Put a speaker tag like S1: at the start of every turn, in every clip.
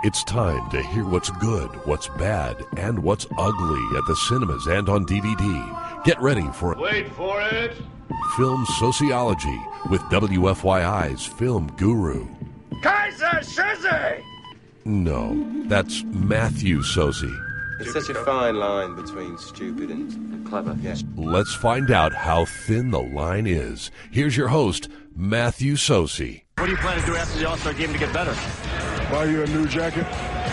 S1: It's time to hear what's good, what's bad, and what's ugly at the cinemas and on DVD. Get ready for
S2: Wait for it!
S1: Film Sociology with WFYI's film guru.
S2: Kaiser Soze!
S1: No, that's Matthew Soze.
S3: It's such a fine line between stupid and clever. Yes.
S1: Let's find out how thin the line is. Here's your host, Matthew Soze.
S4: What do you plan to do after the All-Star game to get better?
S5: Buy you a new jacket.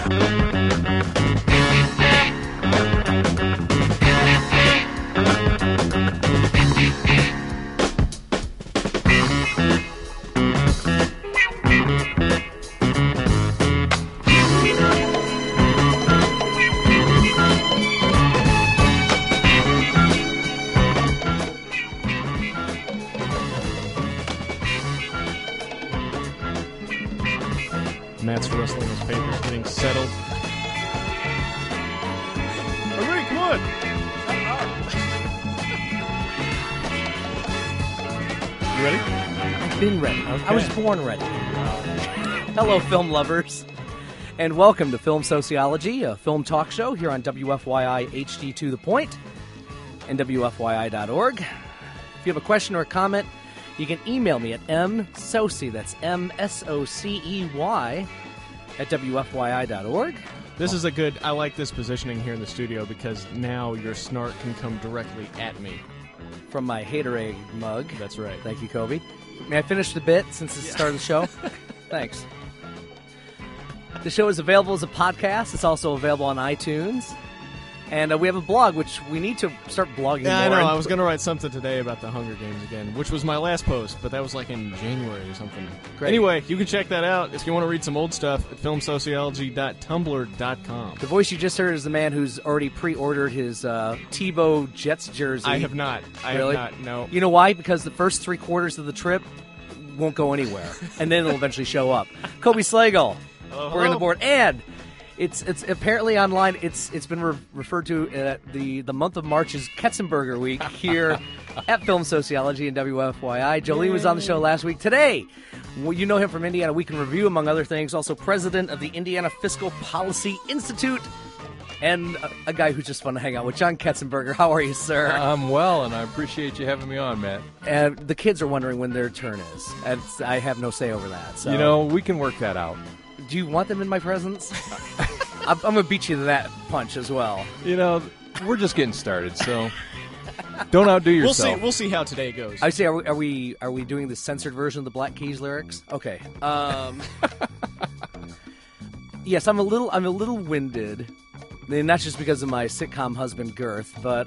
S6: Matt's rustling his papers, getting settled. All right, come on. You ready?
S7: I've been ready. I was born ready. Hello, film lovers, and welcome to Film Sociology, a film talk show here on WFYI HD to the Point and WFYI.org. If you have a question or a comment, you can email me at msocey, that's M-S-O-C-E-Y, at WFYI.org.
S6: This is a good, I like this positioning here in the studio because now your snark can come directly at me.
S7: From my Haterade mug.
S6: That's right.
S7: Thank you, Kobe. May I finish the bit since it's the start of the show? Thanks. The show is available as a podcast. It's also available on iTunes. And we have a blog, which we need to start blogging more.
S6: Yeah, I know. I was going to write something today about the Hunger Games again, which was my last post, but that was like in January or something.
S7: Great.
S6: Anyway, you can check that out if you want to read some old stuff at filmsociology.tumblr.com.
S7: The voice you just heard is the man who's already pre-ordered his Tebow Jets jersey.
S6: I have not.
S7: Really?
S6: I have not, no.
S7: You know why? Because the first 3 quarters of the trip won't go anywhere, and then it'll eventually show up. Kobe Slagle, we're on the board, and it's apparently online. It's been referred to the month of March as Ketzenberger Week here at Film Sociology and WFYI. Jolene was on the show last week. Today, well, you know him from Indiana Week in Review, among other things. Also president of the Indiana Fiscal Policy Institute, and a guy who's just fun to hang out with, John Ketzenberger. How are you, sir?
S8: I'm well, and I appreciate you having me on, Matt.
S7: And the kids are wondering when their turn is. And I have no say over that. So.
S8: You know, we can work that out.
S7: Do you want them in my presence? I'm going to beat you to that punch as well.
S8: You know, we're just getting started, so don't outdo yourself.
S6: We'll see how today goes.
S7: I say, are we doing the censored version of the Black Keys lyrics? Okay. Yes, I'm a little winded. And not just because of my sitcom husband Girth, but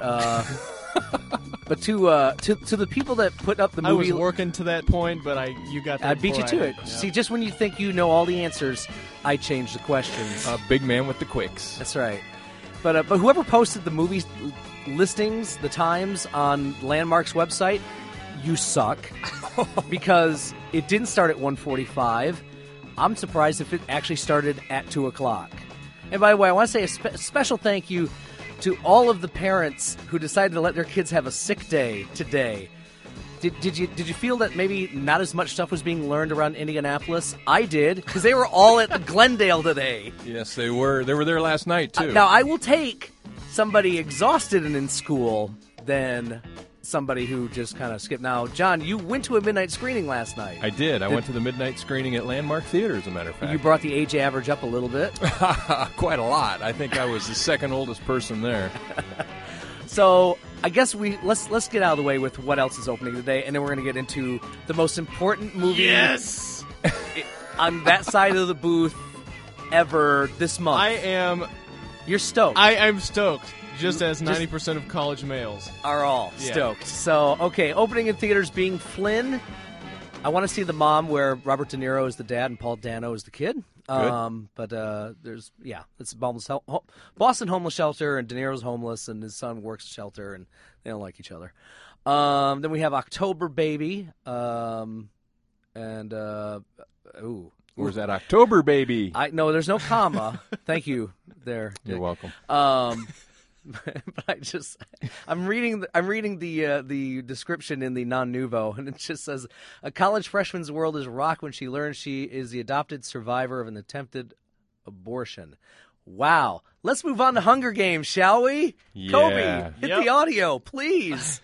S7: to the people that put up the movie.
S6: I was working to that point, but you got that.
S7: I beat you to it.
S6: Yeah.
S7: See, just when you think you know all the answers, I change the questions.
S8: Big man with the quicks.
S7: That's right. But whoever posted the movie listings, the times on Landmark's website, you suck because it didn't start at 1:45. I'm surprised if it actually started at 2 o'clock. And by the way, I want to say a special thank you to all of the parents who decided to let their kids have a sick day today. Did you feel that maybe not as much stuff was being learned around Indianapolis? I did, because they were all at Glendale today.
S8: Yes, they were. They were there last night, too.
S7: Now, I will take somebody exhausted and in school than somebody who just kind of skipped. Now, John, you went to a midnight screening last night.
S8: I did. I went to the midnight screening at Landmark Theater, as a matter of fact.
S7: You brought the age average up a little bit.
S8: Quite a lot. I think I was the second oldest person there.
S7: So I guess let's get out of the way with what else is opening today, and then we're going to get into the most important movie on that side of the booth ever this month. You're stoked.
S6: I'm stoked. Just as 90% of college males
S7: are all stoked. So, okay, opening in theaters being Flynn. I want to see the mom where Robert De Niro is the dad and Paul Dano is the kid. But there's, it's Boston homeless shelter, and De Niro's homeless, and his son works shelter, and they don't like each other. Then we have October Baby,
S8: Where's that October Baby?
S7: No, there's no comma. Thank you there.
S8: You're welcome.
S7: But I'm reading the description in the Non-Nouveau, and it just says, a college freshman's world is rocked when she learns she is the adopted survivor of an attempted abortion. Wow. Let's move on to Hunger Games, shall we?
S8: Yeah.
S7: Kobe, hit the audio, please.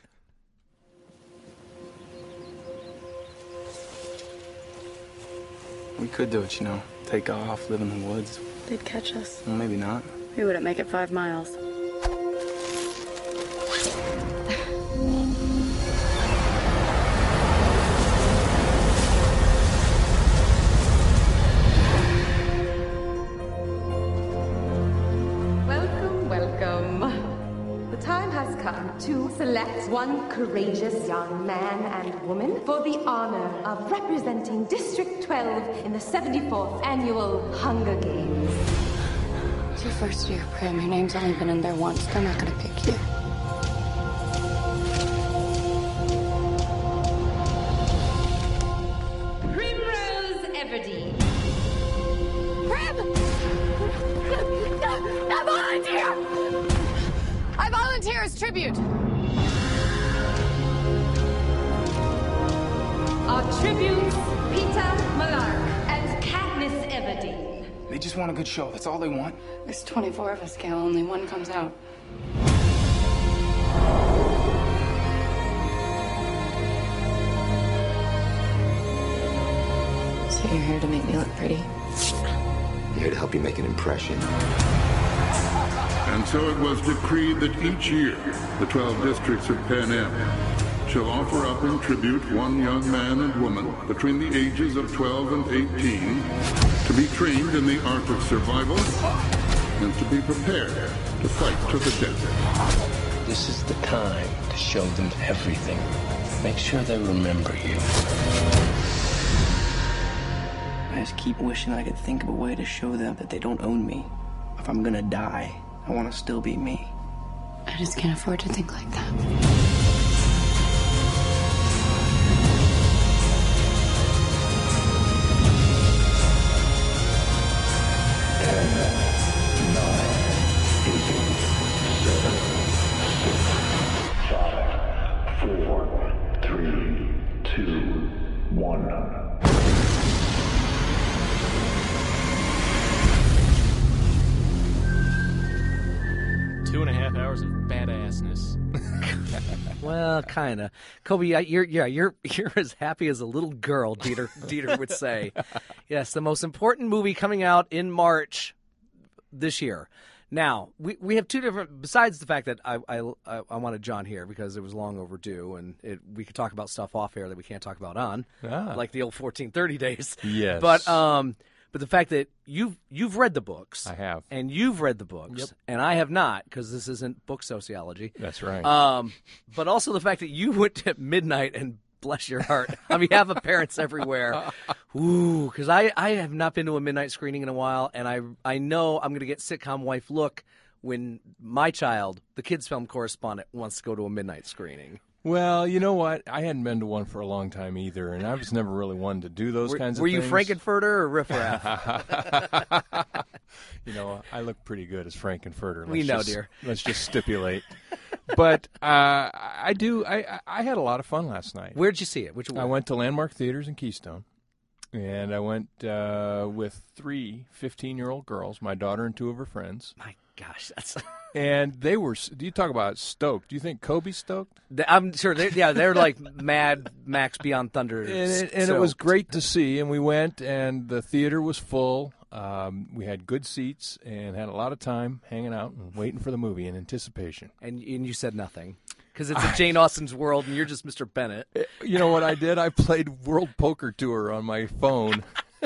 S9: We could do it, take off, live in the woods.
S10: They'd catch us.
S9: Well, maybe not.
S10: We wouldn't make it 5 miles.
S11: Welcome. The time has come to select one courageous young man and woman for the honor of representing District 12 in the 74th Annual Hunger Games.
S10: It's your first year, Prim. Your name's only been in there once. They're not gonna pick you.
S11: Primrose Everdeen.
S10: Prim! I volunteer! I volunteer as tribute.
S11: Our tributes, Peter Malark and Katniss Everdeen.
S9: They just want a good show. That's all they want.
S10: There's 24 of us, Gail. Only one comes out. So you're here to make me look pretty?
S12: I'm here to help you make an impression.
S5: And so it was decreed that each year, the 12 districts of Pan Am shall offer up in tribute one young man and woman between the ages of 12 and 18 to be trained in the art of survival and to be prepared to fight to the death.
S13: This is the time to show them everything. Make sure they remember you.
S9: I just keep wishing I could think of a way to show them that they don't own me. If I'm gonna die, I want to still be me.
S10: I just can't afford to think like that.
S7: Well, kind of. Kobe, you're as happy as a little girl, Dieter would say. Yes, the most important movie coming out in March this year. Now, we have two different, besides the fact that I wanted John here because it was long overdue, and we could talk about stuff off air that we can't talk about on, like the old 1430 days.
S8: Yes.
S7: But the fact that you've read the books.
S8: I have.
S7: And you've read the books.
S8: Yep.
S7: And I have not, because this isn't book sociology.
S8: That's right.
S7: But also the fact that you went at midnight and bless your heart on behalf of parents everywhere. Ooh, because I have not been to a midnight screening in a while, and I know I'm going to get sitcom wife look when my child, the kids film correspondent, wants to go to a midnight screening.
S8: Well, you know what? I hadn't been to one for a long time either, and I was never really one to do those kinds of things.
S7: Were you Frankenfurter or riffraff?
S8: I look pretty good as Frankenfurter.
S7: We know, dear.
S8: Let's just stipulate. But I had a lot of fun last night.
S7: Where'd you see it?
S8: I went to Landmark Theaters in Keystone, and I went with 3 15-year-old girls, my daughter and 2 of her friends.
S7: My gosh, that's...
S8: And they were, do you talk about stoked? Do you think Kobe's stoked?
S7: I'm sure. They're like Mad Max Beyond Thunder.
S8: And it was great to see, and we went, and the theater was full. We had good seats and had a lot of time hanging out and waiting for the movie in anticipation.
S7: And you said nothing. Because it's a Jane Austen's world, and you're just Mr. Bennett.
S8: You know what I did? I played World Poker Tour on my phone.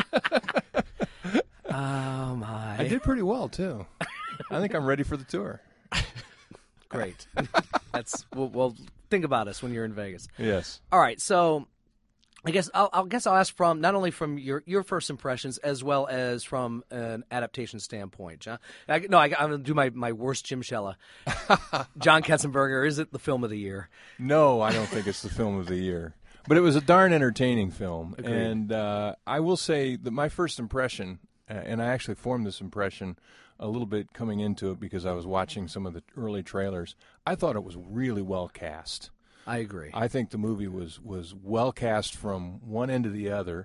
S7: Oh, my.
S8: I did pretty well, too. I think I'm ready for the tour.
S7: Great. Well, think about us when you're in Vegas.
S8: Yes.
S7: All right. So, I guess I'll ask from not only from your first impressions as well as from an adaptation standpoint, John. I'm going to do my worst Jim Shella. John Katzenberger, is it the film of the year?
S8: No, I don't think it's the film of the year. But it was a darn entertaining film.
S7: Agreed.
S8: And I will say that my first impression, and I actually formed this impression a little bit coming into it because I was watching some of the early trailers, I thought it was really well cast.
S7: I agree.
S8: I think the movie was well cast from one end to the other,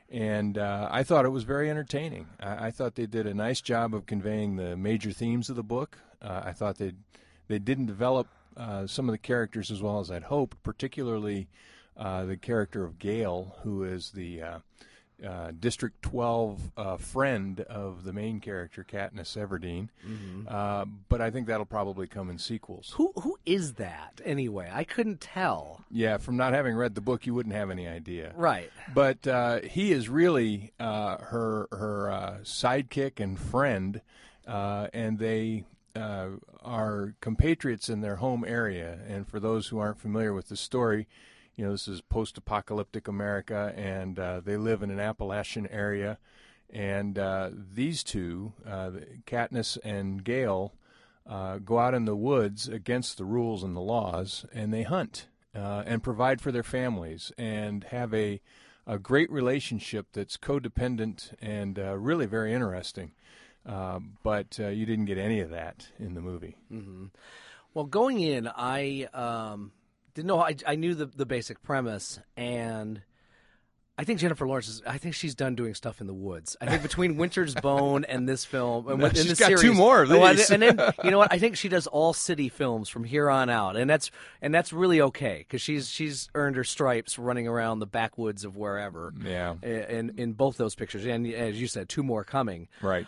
S8: And I thought it was very entertaining. I thought they did a nice job of conveying the major themes of the book. I thought they didn't develop some of the characters as well as I'd hoped, particularly the character of Gale, who is the District 12 friend of the main character, Katniss Everdeen. But I think that'll probably come in sequels.
S7: Who is that, anyway? I couldn't tell.
S8: Yeah, from not having read the book, you wouldn't have any idea.
S7: Right.
S8: But he is really her sidekick and friend, and they are compatriots in their home area. And for those who aren't familiar with the story, this is post-apocalyptic America, and they live in an Appalachian area. And these two, Katniss and Gale, go out in the woods against the rules and the laws, and they hunt and provide for their families and have a great relationship that's codependent and really very interesting. But you didn't get any of that in the movie.
S7: Well, going in, I didn't know. I knew the basic premise, and I think Jennifer Lawrence I think she's done doing stuff in the woods. I think between Winter's Bone and this film, and
S8: she's
S7: this
S8: got
S7: series,
S8: 2 more of these.
S7: And then you know what? I think she does all city films from here on out, and that's really okay because she's earned her stripes running around the backwoods of wherever.
S8: Yeah.
S7: In both those pictures, and as you said, 2 more coming.
S8: Right.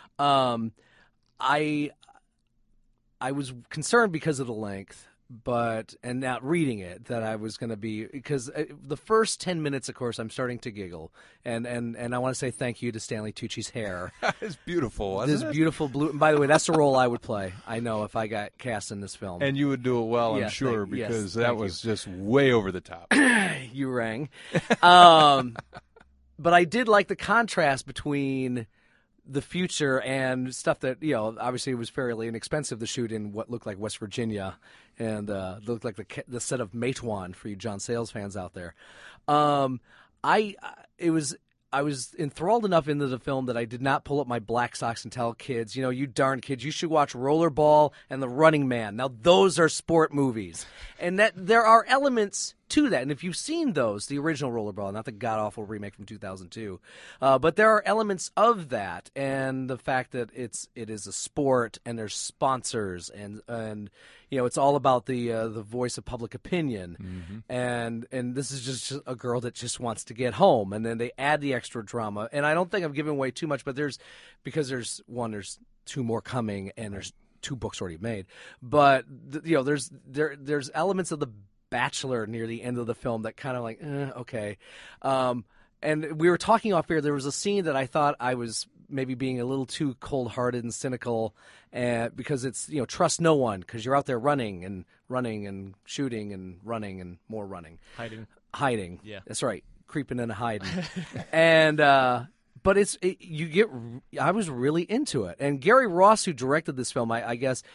S7: I was concerned because of the length. And not reading it, that I was going to be, because the first 10 minutes, of course, I'm starting to giggle, and I want to say thank you to Stanley Tucci's hair.
S8: It's beautiful, wasn't it?
S7: This beautiful blue. And by the way, that's the role I would play. I know if I got cast in this film,
S8: and you would do it well, I'm sure, because that was just way over the top.
S7: You rang, but I did like the contrast between the future and stuff that, obviously it was fairly inexpensive to shoot in what looked like West Virginia, and looked like the set of Matewan for you John Sayles fans out there. I was enthralled enough into the film that I did not pull up my black socks and tell kids, you darn kids, you should watch Rollerball and The Running Man. Now, those are sport movies. And that there are elements to that. And if you've seen those, the original Rollerball, not the god-awful remake from 2002, but there are elements of that, and the fact that it is a sport, and there's sponsors, and it's all about the voice of public opinion, and this is just a girl that just wants to get home, and then they add the extra drama. And I don't think I'm giving away too much, but there's 2 more coming, and there's 2 books already made, but there's elements of The Bachelor near the end of the film that kind of like, okay. And we were talking off air. There was a scene that I thought I was maybe being a little too cold-hearted and cynical, because it's, trust no one, because you're out there running and shooting and running and more running. Hiding. Yeah. That's right. Creeping and hiding. And, but I was really into it. And Gary Ross, who directed this film, I guess,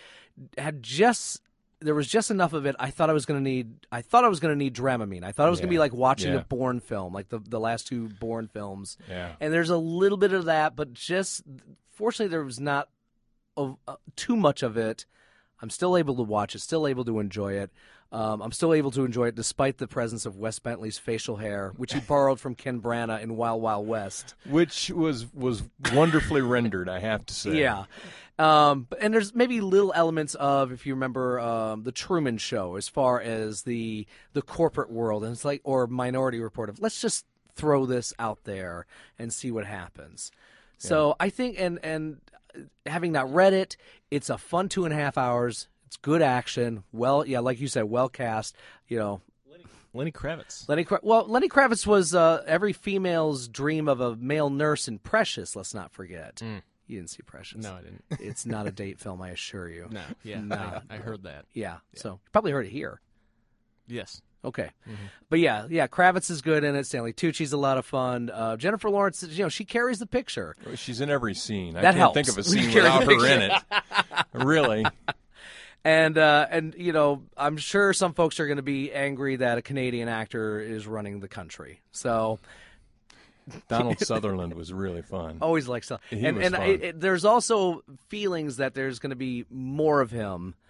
S7: there was just enough of it. I thought I was going to need Dramamine. I thought it was going to be like watching a Bourne film, like the last 2 Bourne films. Yeah. And there's a little bit of that, but just fortunately there was not too much of it. I'm still able to watch it, still able to enjoy it. I'm still able to enjoy it despite the presence of Wes Bentley's facial hair, which he borrowed from Ken Branagh in Wild Wild West.
S8: Which was wonderfully rendered, I have to say.
S7: Yeah. And there's maybe little elements of, if you remember, the Truman Show, as far as the corporate world, and it's like, or Minority Report of, let's just throw this out there and see what happens. Yeah. So I think, and having not read it, it's a fun 2.5 hours. It's good action. Well, yeah, like you said, well cast.
S6: Lenny Kravitz.
S7: Lenny Kravitz was every female's dream of a male nurse in Precious. Let's not forget. You didn't see Precious.
S6: No, I didn't.
S7: It's not a date film, I assure you.
S6: No, yeah, no. I heard that.
S7: Yeah, so you probably heard it here.
S6: Yes.
S7: Okay. But yeah, Kravitz is good in it. Stanley Tucci's a lot of fun. Jennifer Lawrence, she carries the picture.
S8: She's in every scene.
S7: That
S8: I can't think of a scene without her in it. Really.
S7: And I'm sure some folks are going to be angry that a Canadian actor is running the country. So
S8: Donald Sutherland was really fun.
S7: Always likes Sutherland. And
S8: fun.
S7: There's also feelings that there's going to be more of him.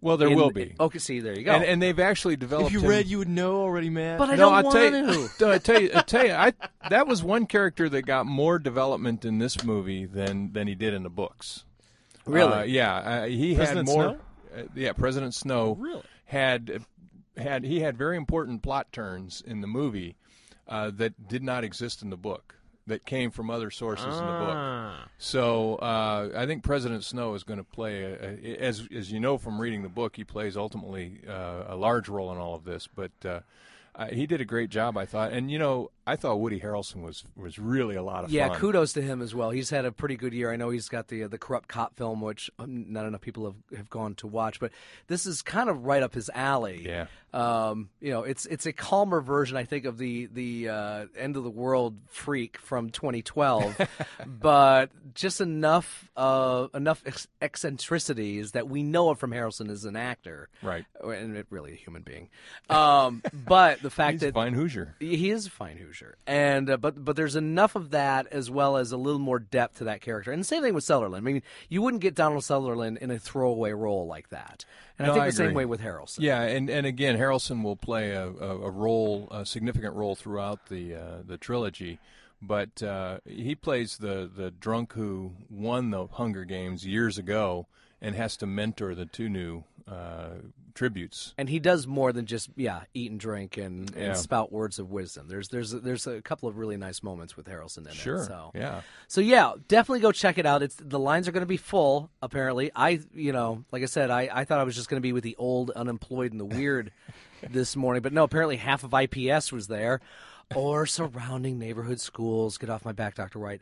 S8: Well, there will be.
S7: Okay, see, there you go.
S8: And they've actually developed.
S6: If you read, you would know already, man.
S7: But I don't want to.
S8: I tell you, that was one character that got more development in this movie than he did in the books.
S7: Really?
S8: He
S6: President
S8: had more.
S6: Snow?
S8: President Snow
S6: Really?
S8: had very important plot turns in the movie that did not exist in the book, that came from other sources in the book. So I think President Snow is going to play, as you know from reading the book, he plays ultimately a large role in all of this. But he did a great job, I thought. And, I thought Woody Harrelson was really a lot of fun.
S7: Yeah, kudos to him as well. He's had a pretty good year. I know he's got the Corrupt Cop film, which not enough people have gone to watch. But this is kind of right up his alley.
S8: Yeah.
S7: It's a calmer version, I think, of the End of the World Freak from 2012, but just enough eccentricities that we know of from Harrelson as an actor,
S8: right?
S7: And really a human being. But the fact
S8: he's a fine Hoosier.
S7: He is a fine Hoosier, and but there's enough of that as well as a little more depth to that character. And the same thing with Sutherland. I mean, you wouldn't get Donald Sutherland in a throwaway role like that. And I think the same way with Harrelson.
S8: Yeah, and again, Harrelson will play a significant role throughout the trilogy, but he plays the drunk who won the Hunger Games years ago and has to mentor the two new tributes.
S7: And he does more than just eat and drink and spout words of wisdom. There's a couple of really nice moments with Harrelson in it.
S8: Sure.
S7: So definitely go check it out. The lines are going to be full. Apparently, like I said, I thought I was just going to be with the old, unemployed, and the weird this morning, but no. Apparently, half of IPS was there. Or surrounding neighborhood schools. Get off my back, Dr. White.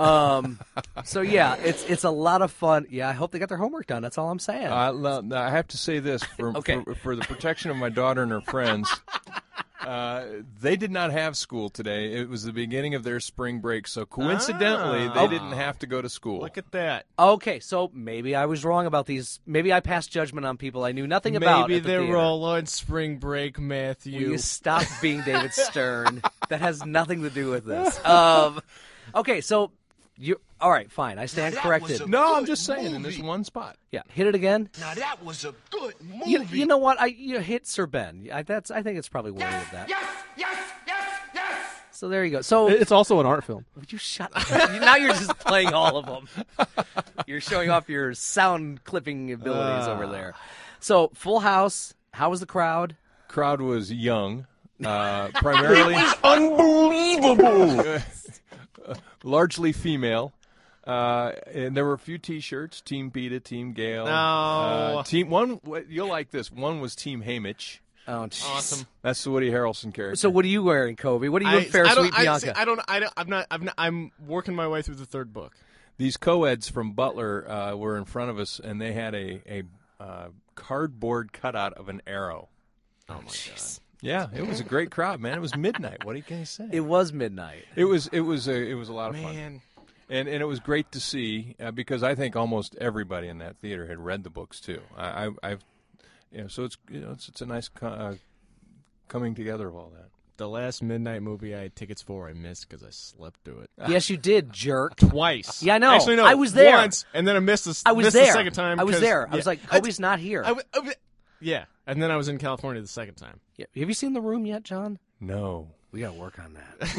S7: It's a lot of fun. Yeah, I hope they got their homework done. That's all I'm saying.
S8: I have to say this for the protection of my daughter and her friends. They did not have school today. It was the beginning of their spring break, so coincidentally, they didn't have to go to school.
S6: Look at that.
S7: Okay, so maybe I was wrong about these. Maybe I passed judgment on people I knew nothing about.
S6: Maybe
S7: they're
S6: all on spring break, Matthew.
S7: Will you stop being David Stern? That has nothing to do with this. Okay, so you. All right, fine. I stand corrected.
S8: No, I'm just saying in this one spot.
S7: Yeah, hit it again.
S2: Now that was a good movie.
S7: You know what? You hit Sir Ben. I think it's probably worthy of that.
S2: Yes.
S7: So there you go. So
S14: it's also an art film.
S7: Would you shut up? Now you're just playing all of them. You're showing off your sound clipping abilities over there. So Full House. How was the crowd?
S8: Crowd was young, primarily.
S2: It was unbelievable.
S8: Largely female. And there were a few T-shirts. Team PETA, Team Gale.
S6: No.
S8: Team one. You'll like this. One was Team Haymitch.
S7: Oh, geez.
S6: Awesome.
S8: That's the Woody Harrelson character.
S7: So what are you wearing, Kobe? What are you wearing, Fair Sweet Bianca?
S6: I'm working my way through the third book.
S8: These co-eds from Butler were in front of us, and they had a cardboard cutout of an arrow.
S6: Oh my God.
S8: Yeah, it was a great crowd, man. It was midnight. What can you say?
S7: It was midnight.
S8: It was a lot of fun. And it was great to see because I think almost everybody in that theater had read the books too. So it's a nice coming together of all that.
S6: The last midnight movie I had tickets for, I missed because I slept through it.
S7: Yes, you did, jerk.
S6: Twice.
S7: Yeah, I know.
S6: Actually, no.
S7: I was there
S6: once, and then I missed the
S7: I was there.
S6: the second time.
S7: I was there.
S6: Yeah.
S7: I was like, Kobe's not here.
S6: Yeah, and then I was in California the second time.
S7: Yeah. Have you seen The Room yet, John?
S8: No.
S7: We got to work on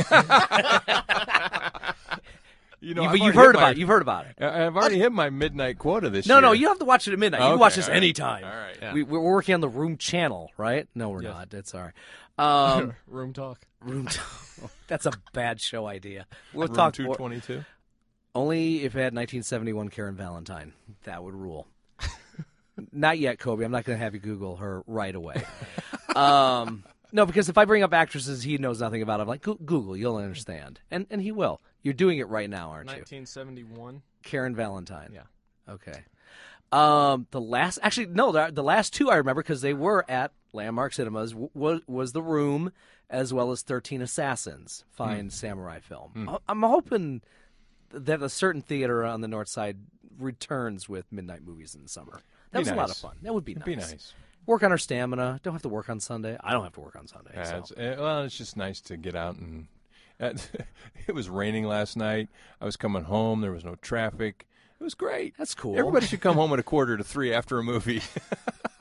S7: that. You've heard about it. You've heard about it.
S8: I've already hit my midnight quota this year.
S7: No, you don't have to watch it at midnight. You can watch this anytime.
S8: All right.
S6: Yeah.
S7: We're working on the Room channel, right? No, we're not. That's all right.
S6: Room Talk.
S7: Room Talk. That's a bad show idea. We'll
S8: Room
S7: talk
S8: 222.
S7: Only if it had 1971 Karen Valentine. That would rule. Not yet, Kobe. I'm not going to have you Google her right away. No, because if I bring up actresses he knows nothing about, I'm like, Google, you'll understand. And he will. You're doing it right now, aren't you?
S6: 1971.
S7: Karen Valentine.
S6: Yeah.
S7: Okay. The last two I remember because they were at Landmark Cinemas was The Room as well as 13 Assassins, fine samurai film. I'm hoping that a certain theater on the north side returns with midnight movies in the summer. That was a lot of fun. That would be nice.
S8: It'd be nice.
S7: Work on our stamina. Don't have to work on Sunday. I don't have to work on Sunday.
S8: It's just nice to get out and. It was raining last night. I was coming home. There was no traffic. It was great.
S7: That's cool.
S8: Everybody should come home at 2:45 after a movie.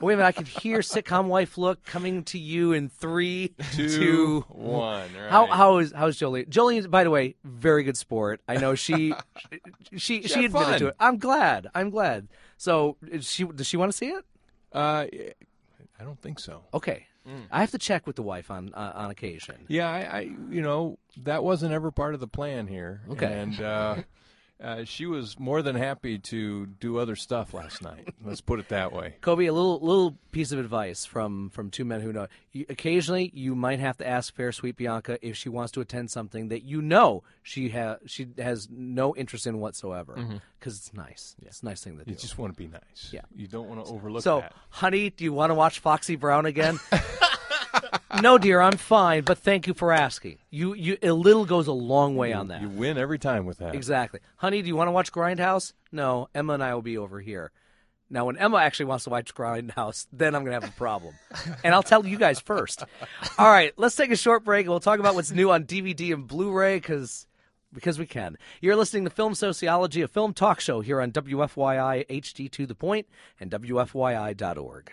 S7: Wait a minute, I can hear sitcom wife look coming to you in 3, 2,
S8: 1. Right.
S7: How's Jolene? Jolene, by the way, very good sport. I know she admitted
S8: fun.
S7: to it. I'm glad. So does she want to see it?
S8: I don't think so.
S7: Okay. I have to check with the wife on occasion.
S8: Yeah, I that wasn't ever part of the plan here.
S7: Okay.
S8: And she was more than happy to do other stuff last night. Let's put it that way.
S7: Kobe, a little piece of advice from two men who know. Occasionally, you might have to ask Fair Sweet Bianca if she wants to attend something that she has no interest in whatsoever, because it's nice. Yeah. It's a nice thing to do.
S8: You just want to be nice.
S7: Yeah.
S8: You don't want to overlook
S7: so,
S8: that.
S7: So, honey, do you want to watch Foxy Brown again? No, dear, I'm fine, but thank you for asking. A little goes a long way on that.
S8: You win every time with that.
S7: Exactly. Honey, do you want to watch Grindhouse? No, Emma and I will be over here. Now, when Emma actually wants to watch Grindhouse, then I'm going to have a problem. And I'll tell you guys first. All right, let's take a short break, and we'll talk about what's new on DVD and Blu-ray, because we can. You're listening to Film Sociology, a film talk show here on WFYI HD to the Point and WFYI.org.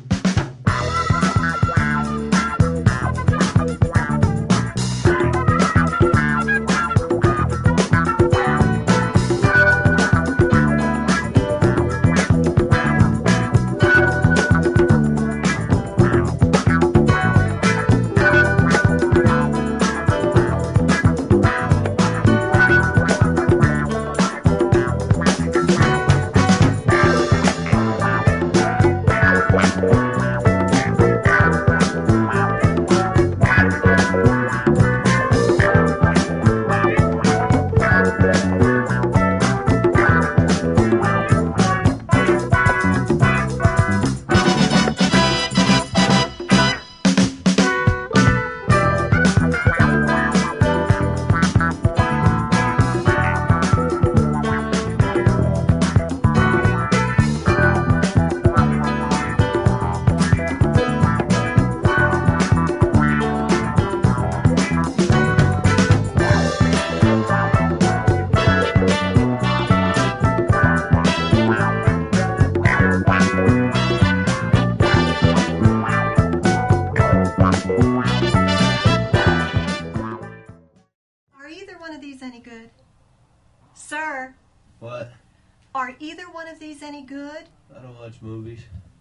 S14: Sir?
S15: What?
S14: Are either one of these any good?
S15: I don't watch movies.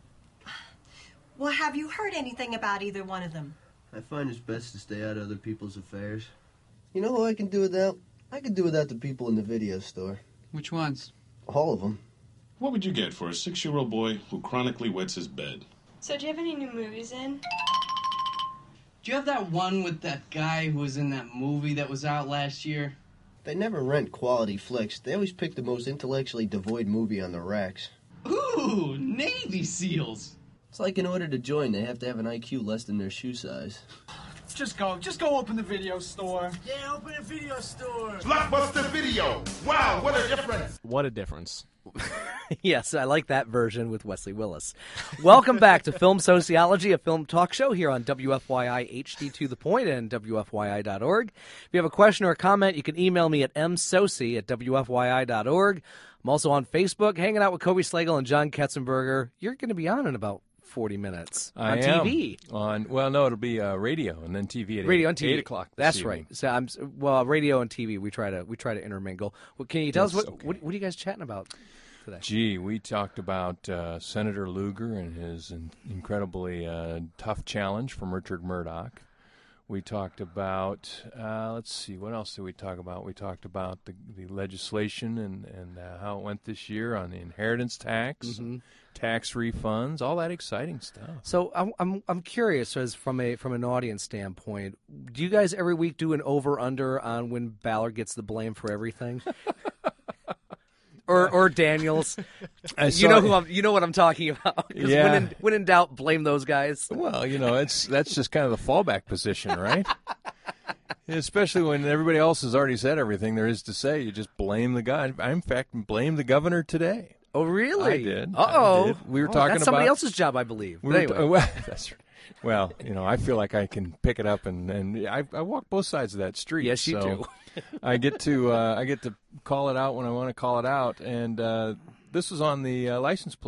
S14: Well, have you heard anything about either one of them?
S15: I find it's best to stay out of other people's affairs. You know who I can do without? I can do without the people in the video store.
S16: Which ones?
S15: All of them.
S17: What would you get for a 6-year-old boy who chronically wets his bed?
S18: So do you have any new movies in?
S16: Do you have that one with that guy who was in that movie that was out last year?
S15: They never rent quality flicks. They always pick the most intellectually devoid movie on the racks.
S16: Ooh, Navy SEALs!
S15: It's like in order to join, they have to have an IQ less than their shoe size.
S2: Just go open the video store.
S16: Yeah, open a video store.
S2: Blockbuster Video. Wow, what a difference.
S6: What a difference.
S7: Yes, I like that version with Wesley Willis. Welcome back to Film Sociology, a film talk show here on WFYI HD to the Point and WFYI.org. If you have a question or a comment, you can email me at msoci@WFYI.org. I'm also on Facebook, hanging out with Kobe Slagle and John Ketzenberger. You're going to be on in about 40 minutes on TV.
S8: It'll be radio and then TV at
S7: radio and TV.
S8: 8 o'clock.
S7: That's right. So radio and TV. We try to intermingle. Well, can you tell us what are you guys chatting about today?
S8: Gee, we talked about Senator Lugar and his incredibly tough challenge from Richard Murdoch. We talked about, let's see, what else did we talk about? We talked about the legislation and how it went this year on the inheritance tax, tax refunds, all that exciting stuff.
S7: So I'm curious, as from an audience standpoint, do you guys every week do an over/under on when Ballard gets the blame for everything? Or Daniels, you know what I'm talking about.
S8: Yeah.
S7: When in doubt, blame those guys.
S8: Well, that's just kind of the fallback position, right? Especially when everybody else has already said everything there is to say, you just blame the guy. I, in fact, blamed the governor today.
S7: Oh, really?
S8: I did.
S7: Uh-oh.
S8: We were talking
S7: that's
S8: about
S7: somebody else's job, I believe.
S8: Well, that's right. Well, I feel like I can pick it up, and I walk both sides of that street.
S7: Yes, you do.
S8: I get to call it out when I want to call it out, and this was on the license plate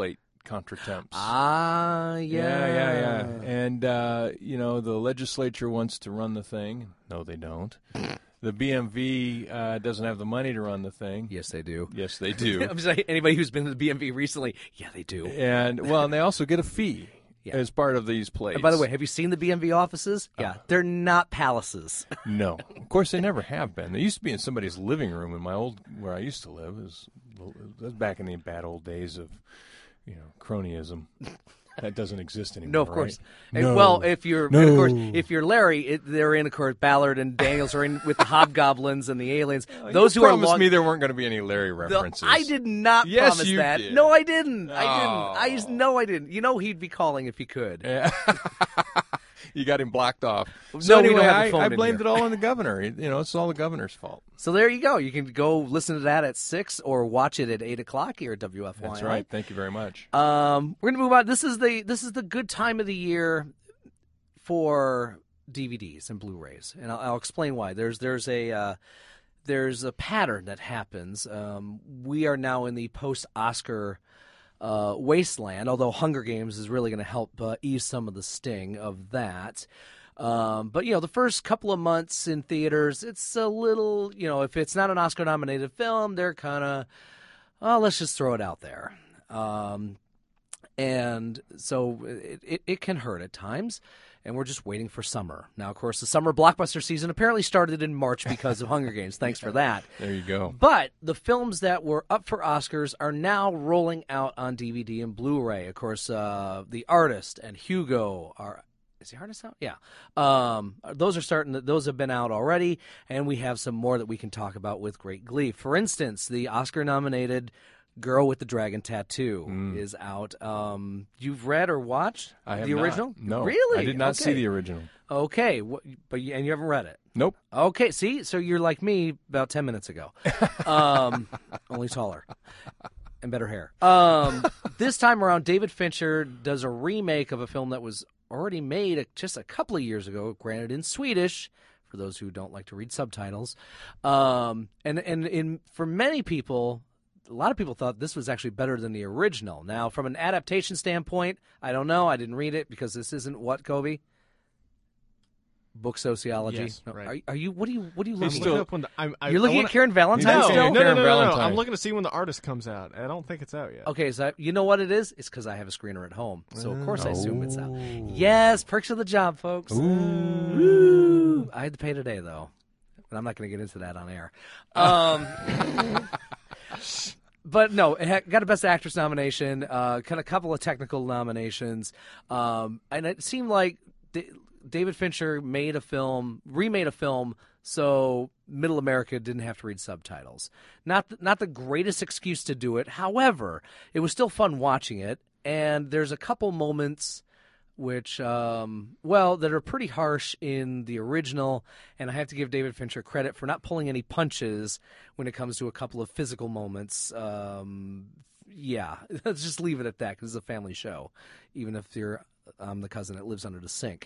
S8: contretemps.
S7: Ah, yeah.
S8: And, the legislature wants to run the thing. No, they don't. The BMV doesn't have the money to run the thing.
S7: Yes, they do.
S8: Yes, they do.
S7: I'm saying anybody who's been to the BMV recently, yeah, they do.
S8: And they also get a fee as part of these plates.
S7: And by the way, have you seen the BMV offices? Yeah, they're not palaces.
S8: No. Of course, they never have been. They used to be in somebody's living room in where I used to live. That was back in the bad old days of, cronyism. That doesn't exist anymore.
S7: No, of course.
S8: Right? No.
S7: Well, if you're Larry, they're in. Of course, Ballard and Daniels are in with the hobgoblins and the aliens. Those
S8: you
S7: who
S8: promised
S7: are
S8: me there weren't going to be any Larry references.
S7: I did not
S8: yes,
S7: promise
S8: you
S7: that.
S8: Did.
S7: No, I didn't.
S8: Oh.
S7: I didn't. He'd be calling if he could.
S8: Yeah. You got him blocked off.
S7: So
S8: anyway,
S7: we don't have the phone
S8: I
S7: in
S8: blamed
S7: here.
S8: it all on the governor. It's all the gogovernor's fault.
S7: So there you go. You can go listen to that at 6 or watch it at 8 o'clock here at WFYI.
S8: That's right. Thank you very much.
S7: We're going to move on. This is the good time of the year for DVDs and Blu-rays, and I'll explain why. There's a pattern that happens. We are now in the post-Oscar wasteland, although Hunger Games is really going to help ease some of the sting of that. But, the first couple of months in theaters, it's a little, if it's not an Oscar-nominated film, they're kind of, let's just throw it out there. And so it can hurt at times, and we're just waiting for summer. Now, of course, the summer blockbuster season apparently started in March because of Hunger Games. Thanks for that.
S8: There you go.
S7: But the films that were up for Oscars are now rolling out on DVD and Blu-ray. Of course, The Artist and Hugo are... Is The Artist out? Yeah. Those are starting. Those have been out already, and we have some more that we can talk about with great glee. For instance, the Oscar-nominated Girl with the Dragon Tattoo is out. You've read or watched the original?
S8: No.
S7: Really?
S8: I did not see the original.
S7: Okay. And you haven't read it?
S8: Nope.
S7: Okay. See? So you're like me about 10 minutes ago. Only taller. And better hair. This time around, David Fincher does a remake of a film that was already made just a couple of years ago, granted in Swedish, for those who don't like to read subtitles. For many people... A lot of people thought this was actually better than the original. Now, from an adaptation standpoint, I don't know. I didn't read it because this isn't what, Kobe? Book sociology.
S6: Yes,
S7: no,
S6: right.
S7: Are you? What are you looking
S6: at?
S7: You're looking at Karen Valentine
S6: no,
S7: still?
S6: No. I'm looking to see when The Artist comes out. I don't think it's out yet.
S7: Okay, so you know what it is? It's because I have a screener at home. So, of course, I assume it's out. Yes, perks of the job, folks. Ooh. I had to pay today, though. And I'm not going to get into that on air. But no, it got a Best Actress nomination, kind of a couple of technical nominations, and it seemed like David Fincher remade a film, so Middle America didn't have to read subtitles. Not the greatest excuse to do it. However, it was still fun watching it, and there's a couple moments which, that are pretty harsh in the original, and I have to give David Fincher credit for not pulling any punches when it comes to a couple of physical moments. Yeah, let's just leave it at that because it's a family show, even if you're the cousin that lives under the sink.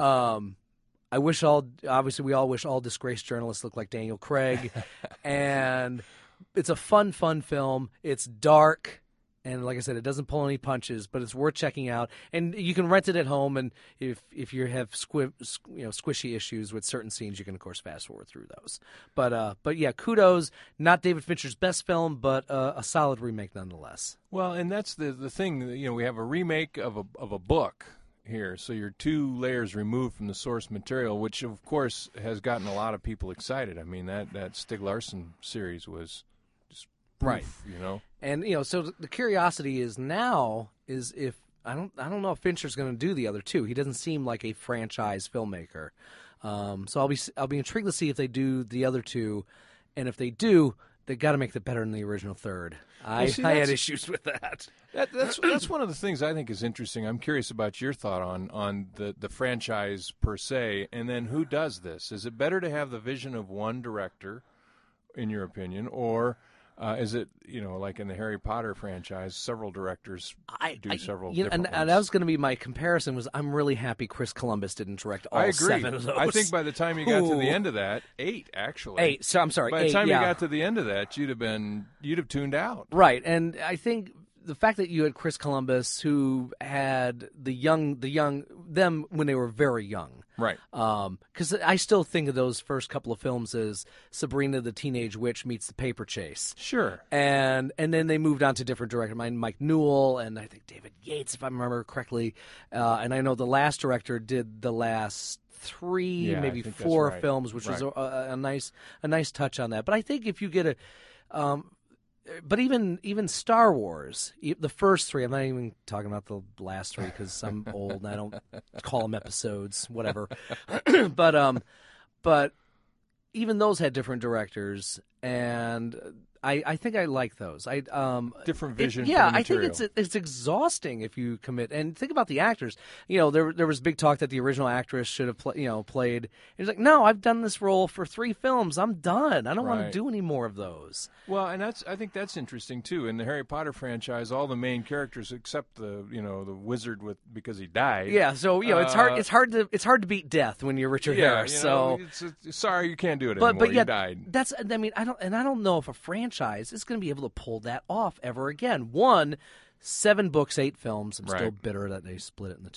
S7: Obviously we all wish all disgraced journalists look like Daniel Craig, and it's a fun film. It's dark. And like I said, it doesn't pull any punches, but it's worth checking out. And you can rent it at home. And if you have squishy issues with certain scenes, you can of course fast forward through those. But yeah, kudos. Not David Fincher's best film, but a solid remake nonetheless.
S8: Well, and that's the thing. We have a remake of a book here, so you're 2 layers removed from the source material, which of course has gotten a lot of people excited. I mean, that Stieg Larsson series was just poof,
S7: right. And so the curiosity is if I don't know if Fincher's going to do the other 2. He doesn't seem like a franchise filmmaker. So I'll be intrigued to see if they do the other 2, and if they do, they got to make it better than the original third. I had issues with that.
S8: That's one of the things I think is interesting. I'm curious about your thought on the franchise per se, and then who does this? Is it better to have the vision of one director, in your opinion, or is it, like in the Harry Potter franchise, several directors do several different ones?
S7: And that was going to be my comparison. Was I'm really happy Chris Columbus didn't direct all 7 of those.
S8: I think by the time you got to the end of that, 8 actually.
S7: 8. So I'm sorry.
S8: By the
S7: 8,
S8: time
S7: yeah.
S8: you got to the end of that, you'd have tuned out.
S7: Right, and I think the fact that you had Chris Columbus, who had them when they were very young.
S8: Right.
S7: Because I still think of those first couple of films as Sabrina the Teenage Witch meets The Paper Chase.
S8: Sure.
S7: And then they moved on to different directors. Mike Newell and I think David Yates, if I remember correctly. And I know the last director did the last 3, maybe 4 films, which was a nice touch on that. But I think if you get but even Star Wars, the first 3, I'm not even talking about the last 3 because I'm old and I don't call them episodes, whatever. But even those had different directors, and I think I like those.
S8: Different vision.
S7: I think it's exhausting if you commit. And think about the actors. There was big talk that the original actress should have played. And he's like, no, I've done this role for 3 films. I'm done. I don't want to do any more of those.
S8: Well, and I think that's interesting too. In the Harry Potter franchise, all the main characters except the wizard because he died.
S7: Yeah, so it's hard to beat death when you're Richard Harris. So
S8: sorry, you can't do it anymore.
S7: But yeah,
S8: you died.
S7: I don't know if a franchise is going to be able to pull that off ever again. 1, 7 books, 8 films. I'm still bitter that they split it into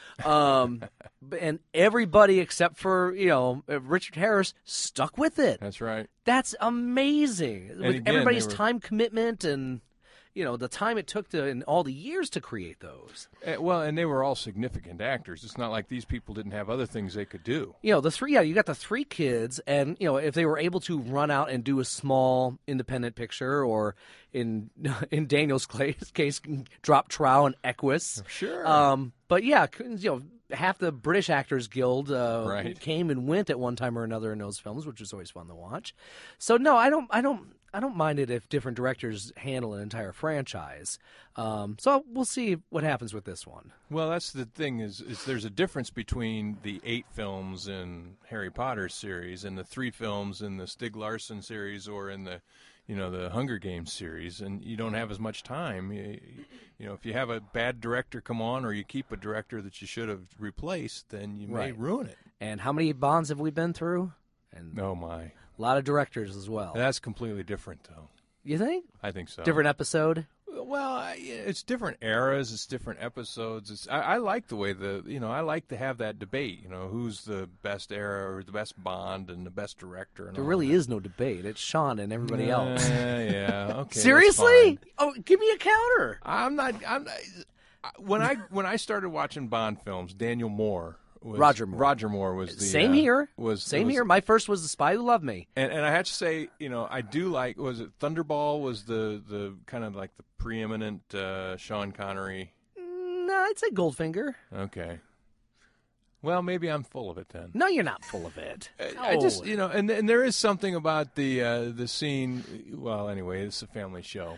S7: 2. And everybody except for Richard Harris stuck with it.
S8: That's right.
S7: That's amazing.
S8: And
S7: with
S8: again,
S7: everybody's time commitment and the time it took and all the years to create those.
S8: And they were all significant actors. It's not like these people didn't have other things they could do.
S7: You got the 3 kids, and if they were able to run out and do a small independent picture, or in Daniel's case, drop Trow and Equus.
S8: Sure.
S7: But yeah, half the British Actors Guild came and went at one time or another in those films, which was always fun to watch. So no, I don't mind it if different directors handle an entire franchise. So we'll see what happens with this one.
S8: Well, that's the thing is there's a difference between the 8 films in Harry Potter series and the 3 films in the Stieg Larsson series or in the the Hunger Games series, and you don't have as much time. If you have a bad director come on, or you keep a director that you should have replaced, then you may ruin it.
S7: And how many Bonds have we been through? And
S8: oh my,
S7: a lot of directors as well.
S8: That's completely different, though.
S7: You think?
S8: I think so.
S7: Different episode?
S8: Well, it's different eras. It's different episodes. I like the way I like to have that debate. Who's the best era or the best Bond and the best director. And
S7: there really is no debate. It's Sean and everybody else.
S8: Yeah. Okay.
S7: Seriously? Oh, give me a counter.
S8: I'm not. When I started watching Bond films, Daniel Moore.
S7: Roger
S8: Moore was the
S7: same here.
S8: Same
S7: here. My first was The Spy Who Loved Me,
S8: and I have to say, I do like. Was it Thunderball? Was the kind of like the preeminent Sean Connery?
S7: No, I'd say Goldfinger.
S8: Okay. Well, maybe I'm full of it then.
S7: No, you're not full of it.
S8: I just and there is something about the scene. Well, anyway, it's a family show.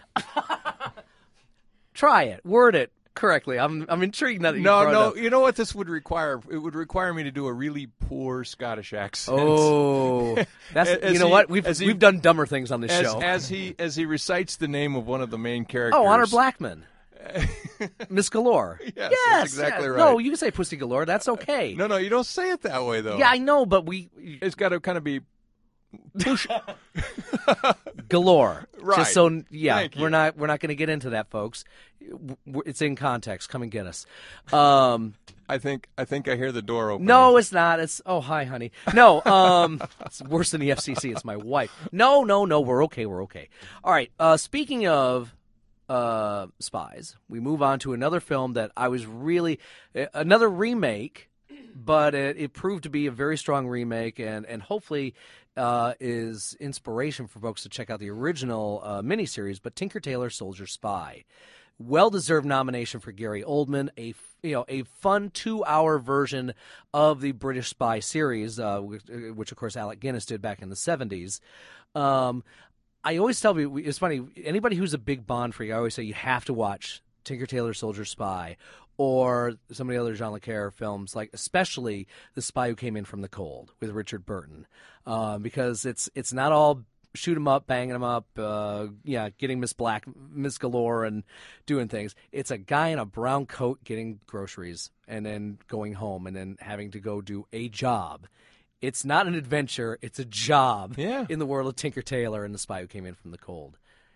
S7: Try it. Word it. Correctly. I'm intrigued now that you brought it up.
S8: You know what this would require? It would require me to do a really poor Scottish accent.
S7: Oh, that's what we've done dumber things on this show.
S8: As he recites the name of one of the main characters.
S7: Oh, Honor Blackman. Miss Galore.
S8: Yes, that's exactly right.
S7: No, you can say Pussy Galore. That's okay.
S8: No, you don't say it that way though.
S7: Yeah, I know, but
S8: it's got to kind of be. Push
S7: Galore.
S8: Right.
S7: Just so we're not going to get into that, folks. It's in context. Come and get us.
S8: I think I hear the door open.
S7: No, it's not. It's hi, honey. No, it's worse than the FCC. It's my wife. No. We're okay. All right. Speaking of spies, we move on to another film that I was really another remake, but it proved to be a very strong remake, and hopefully. Is inspiration for folks to check out the original miniseries, but Tinker Tailor Soldier Spy. Well-deserved nomination for Gary Oldman, a fun 2-hour version of the British Spy series, which of course Alec Guinness did back in the 70s. I always tell people, it's funny, anybody who's a big Bond freak, I always say you have to watch Tinker Tailor Soldier Spy, or some of the other Jean Le Carre films, like especially The Spy Who Came in from the Cold with Richard Burton, because it's not all shoot 'em up, banging 'em up, getting Miss Galore and doing things. It's a guy in a brown coat getting groceries and then going home and then having to go do a job. It's not an adventure; it's a job in the world of Tinker Tailor and The Spy Who Came in from the Cold.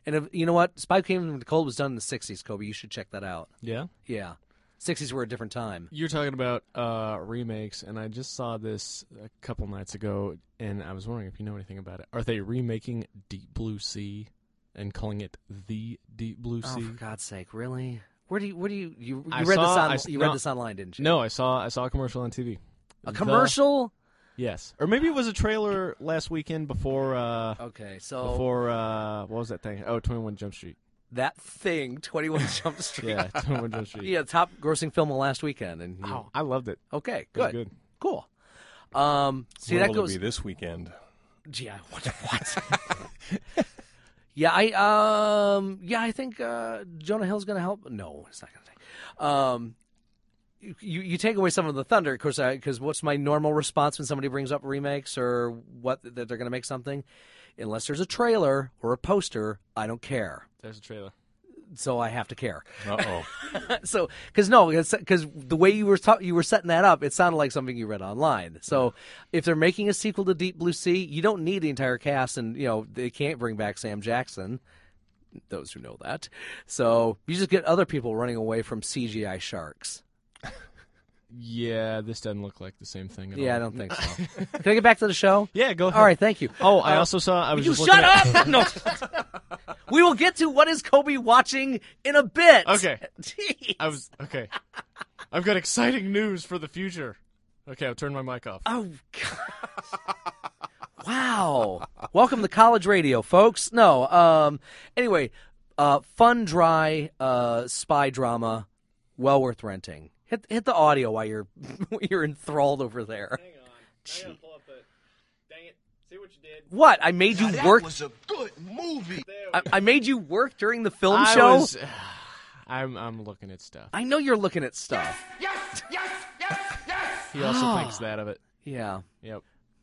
S7: And you know what? Spy Who Came from the Cold was done in the 60s, Kobe. You should check that out.
S6: Yeah?
S7: Yeah. 60s were a different time.
S6: You're talking about remakes, and I just saw this a couple nights ago, and I was wondering if you know anything about it. Are they remaking Deep Blue Sea and calling it The Deep Blue Sea?
S7: Oh, for God's sake, really? Where do you read this online, didn't you?
S6: No, I saw a commercial on TV.
S7: A commercial?
S6: Yes, or maybe it was a trailer last weekend before.
S7: Before
S6: what was that thing? Oh, 21 Jump Street.
S7: That thing, 21 Jump Street.
S6: Yeah, 21 Jump Street.
S7: Yeah, top grossing film of last weekend, and
S6: I loved it.
S7: Okay,
S6: It was
S7: good,
S6: good.
S7: Cool. See,
S8: Where
S7: that
S8: will
S7: goes.
S8: it be this weekend?
S7: Yeah, what? Yeah, I think Jonah Hill's going to help. No, it's not going to take. You take away some of the thunder, of course, because what's my normal response when somebody brings up remakes or that they're going to make something? Unless there's a trailer or a poster, I don't care.
S6: There's a trailer.
S7: So I have to care.
S6: Uh-oh.
S7: Because the way you were setting that up, it sounded like something you read online. So if they're making a sequel to Deep Blue Sea, you don't need the entire cast, and they can't bring back Sam Jackson. Those who know that. So you just get other people running away from CGI sharks.
S6: Yeah, this doesn't look like the same thing at all.
S7: Yeah, I don't think so. Can I get back to the show?
S6: Yeah, go ahead.
S7: All right, thank you.
S6: Oh, I also saw. I was
S7: you
S6: just
S7: shut
S6: looking
S7: up! No. We will get to what is Kobe watching in a bit.
S6: Okay.
S7: Jeez.
S6: Okay. I've got exciting news for the future. Okay, I'll turn my mic off.
S7: Oh, God. Wow. Welcome to college radio, folks. No. Anyway, fun, dry spy drama, well worth renting. Hit the audio while you're enthralled over there.
S6: Hang on. I gotta pull up the. Dang it! See what you did.
S7: What? I made you work.
S2: That was a good movie.
S7: I made you work during the film show.
S6: I'm looking at stuff.
S7: I know you're looking at stuff.
S2: Yes.
S6: He also thinks that of it.
S7: Yeah.
S6: Yep.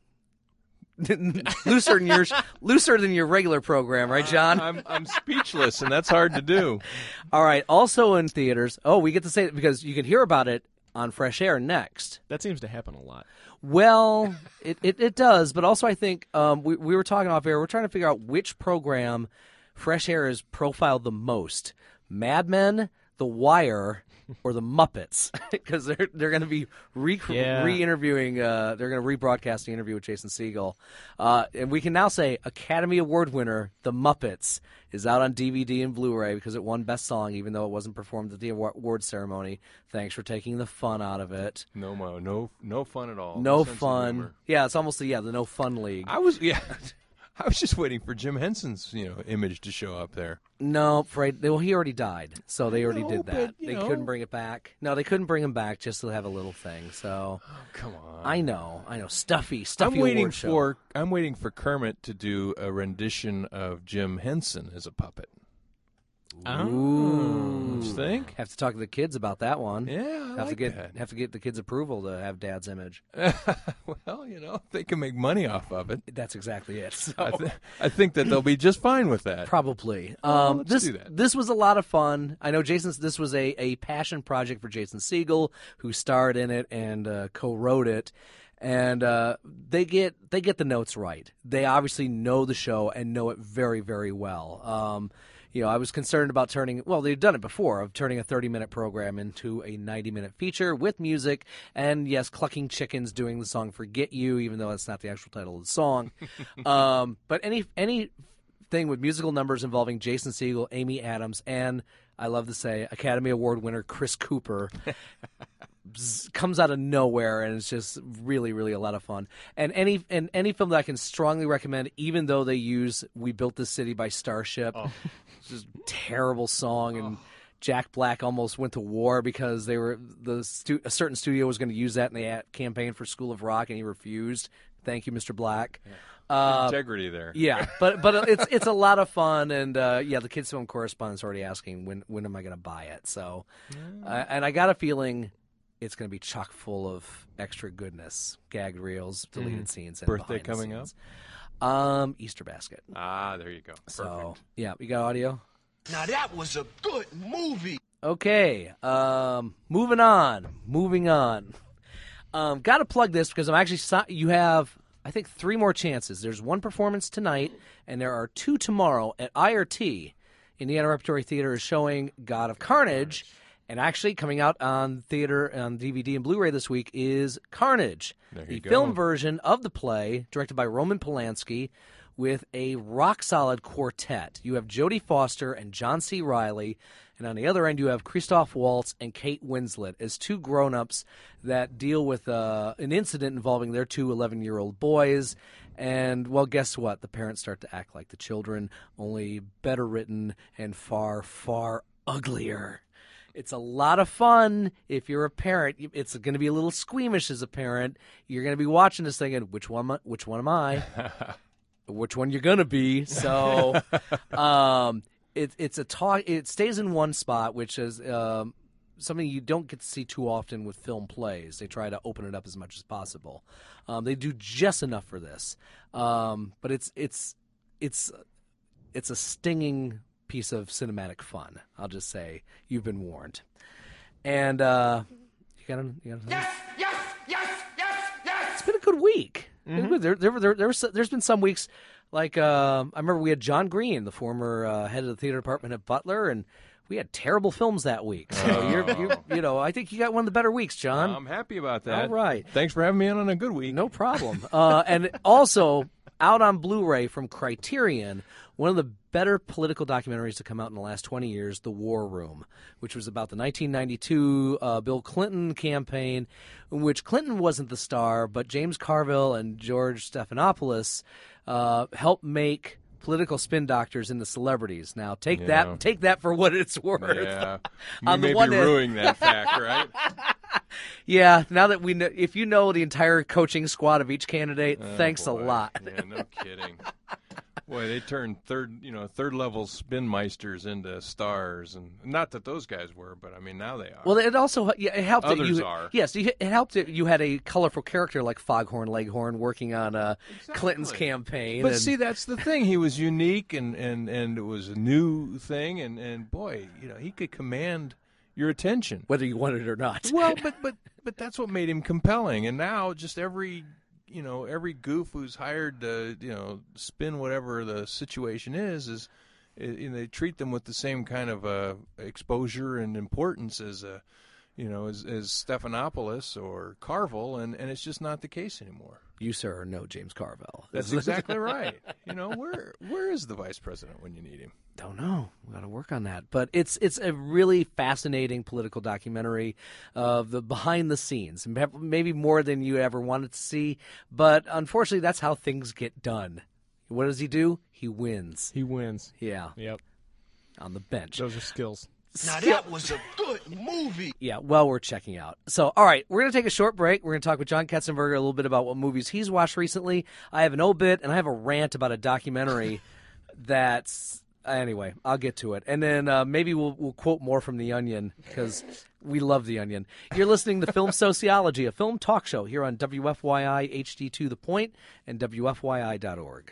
S7: looser than your regular program, right, John?
S8: I'm speechless, and that's hard to do.
S7: All right. Also in theaters. Oh, we get to say it because you can hear about it on Fresh Air next.
S6: That seems to happen a lot.
S7: Well, it does, but also I think we were talking off air. We're trying to figure out which program Fresh Air has profiled the most: Mad Men, The Wire, or The Muppets, because they're going to be re-interviewing. They're going to rebroadcast the interview with Jason Segel, and we can now say Academy Award winner The Muppets is out on DVD and Blu-ray because it won Best Song, even though it wasn't performed at the award ceremony. Thanks for taking the fun out of it.
S8: No fun at all.
S7: No
S8: sense of
S7: fun.
S8: humor.
S7: Yeah, it's almost the No Fun League.
S8: I was just waiting for Jim Henson's image to show up there.
S7: No, afraid. Well, he already died, so they already did that.
S8: But,
S7: they couldn't bring it back. No, they couldn't bring him back just to have a little thing. So,
S8: come on.
S7: I know. Stuffy.
S8: I'm waiting
S7: award show.
S8: I'm waiting for Kermit to do a rendition of Jim Henson as a puppet.
S7: Ooh.
S8: What you think?
S7: Have to talk to the kids about that one.
S8: Yeah,
S7: have to get the kids' approval to have Dad's image.
S8: Well, they can make money off of it.
S7: That's exactly it. So.
S8: I think that they'll be just fine with that.
S7: Probably.
S8: Let's do that.
S7: This was a lot of fun. I know this was a passion project for Jason Segel, who starred in it and co-wrote it. And they get the notes right. They obviously know the show and know it very, very well. I was concerned about they've done it before, of turning a 30-minute program into a 90-minute feature with music, and yes, Clucking Chickens doing the song Forget You, even though that's not the actual title of the song. But anything with musical numbers involving Jason Segel, Amy Adams, and, I love to say, Academy Award winner Chris Cooper comes out of nowhere, and it's just really, really a lot of fun. And any film that I can strongly recommend, even though they use "We Built This City" by Starship, it's just a terrible song, and Jack Black almost went to war because a certain studio was going to use that in the campaign for School of Rock, and he refused. Thank you, Mr. Black.
S8: Integrity there.
S7: Yeah, but it's a lot of fun, and the Kids Film Correspondent's already asking when am I going to buy it. So, and I got a feeling it's going to be chock full of extra goodness, gagged reels, deleted scenes, and
S8: birthday
S7: behind the
S8: coming
S7: scenes.
S8: up.
S7: Easter basket.
S8: There you go. Perfect.
S7: So yeah, you got audio.
S2: Now that was a good movie.
S7: Okay, moving on. Got to plug this because I'm actually you have I think 3 more chances. There's 1 performance tonight, and there are 2 tomorrow at IRT. Indiana Repertory Theater is showing God of Carnage, and actually coming out on theater on DVD and Blu-ray this week is Carnage, the film version of the play, directed by Roman Polanski, with a rock-solid quartet. You have Jodie Foster and John C. Reilly, and on the other end you have Christoph Waltz and Kate Winslet as 2 grown-ups that deal with an incident involving their 2 11-year-old boys. And, well, guess what? The parents start to act like the children, only better written and far, far uglier. It's a lot of fun if you're a parent. It's going to be a little squeamish as a parent. You're going to be watching this thinking, which one am I? Which one you're going to be. So it's a talk. It stays in one spot, which is something you don't get to see too often with film plays. They try to open it up as much as possible. They do just enough for this, but it's a stinging piece of cinematic fun. I'll just say you've been warned. And you got yes. It's been a good week. Mm-hmm. There's been some weeks like I remember we had John Green, the former head of the theater department at Butler, and we had terrible films that week. So you're I think you got one of the better weeks, John.
S8: I'm happy about that.
S7: All right.
S8: Thanks for having me on a good week.
S7: No problem. And also out on Blu-ray from Criterion, one of the better political documentaries to come out in the last 20 years, The War Room, which was about the 1992 Bill Clinton campaign, in which Clinton wasn't the star, but James Carville and George Stephanopoulos helped make political spin doctors into celebrities. Now, take that for what it's worth.
S8: Yeah,
S7: on
S8: you may be ruining that fact, right?
S7: Yeah, now that we know, if you know the entire coaching squad of each candidate, thanks a lot.
S8: Yeah, no kidding. Boy, they turned third level spin meisters into stars, and not that those guys were, but I mean now they are.
S7: Well, it also it helped.
S8: Others are.
S7: Yes, it helped that you had a colorful character like Foghorn Leghorn working on Clinton's campaign.
S8: But see, that's the thing. He was unique, and it was a new thing, and boy, he could command your attention,
S7: whether you wanted it or not.
S8: Well, but that's what made him compelling, and now just every goof who's hired to, spin whatever the situation is they treat them with the same kind of exposure and importance as Stephanopoulos or Carville, and it's just not the case anymore.
S7: You, sir, are no James Carville.
S8: That's exactly right. Where is the vice president when you need him?
S7: Don't know. We got to work on that. But it's a really fascinating political documentary of the behind the scenes, maybe more than you ever wanted to see. But unfortunately, that's how things get done. What does he do? He wins. Yeah.
S6: Yep.
S7: On the bench.
S6: Those are skills.
S2: Now that was a good movie.
S7: Yeah, well, we're checking out. So, all right, we're going to take a short break. We're going to talk with John Ketzenberger a little bit about what movies he's watched recently. I have an obit, and I have a rant about a documentary that's... Anyway, I'll get to it. And then maybe we'll quote more from The Onion, because we love The Onion. You're listening to Film Sociology, a film talk show here on WFYI HD2 The Point and WFYI.org.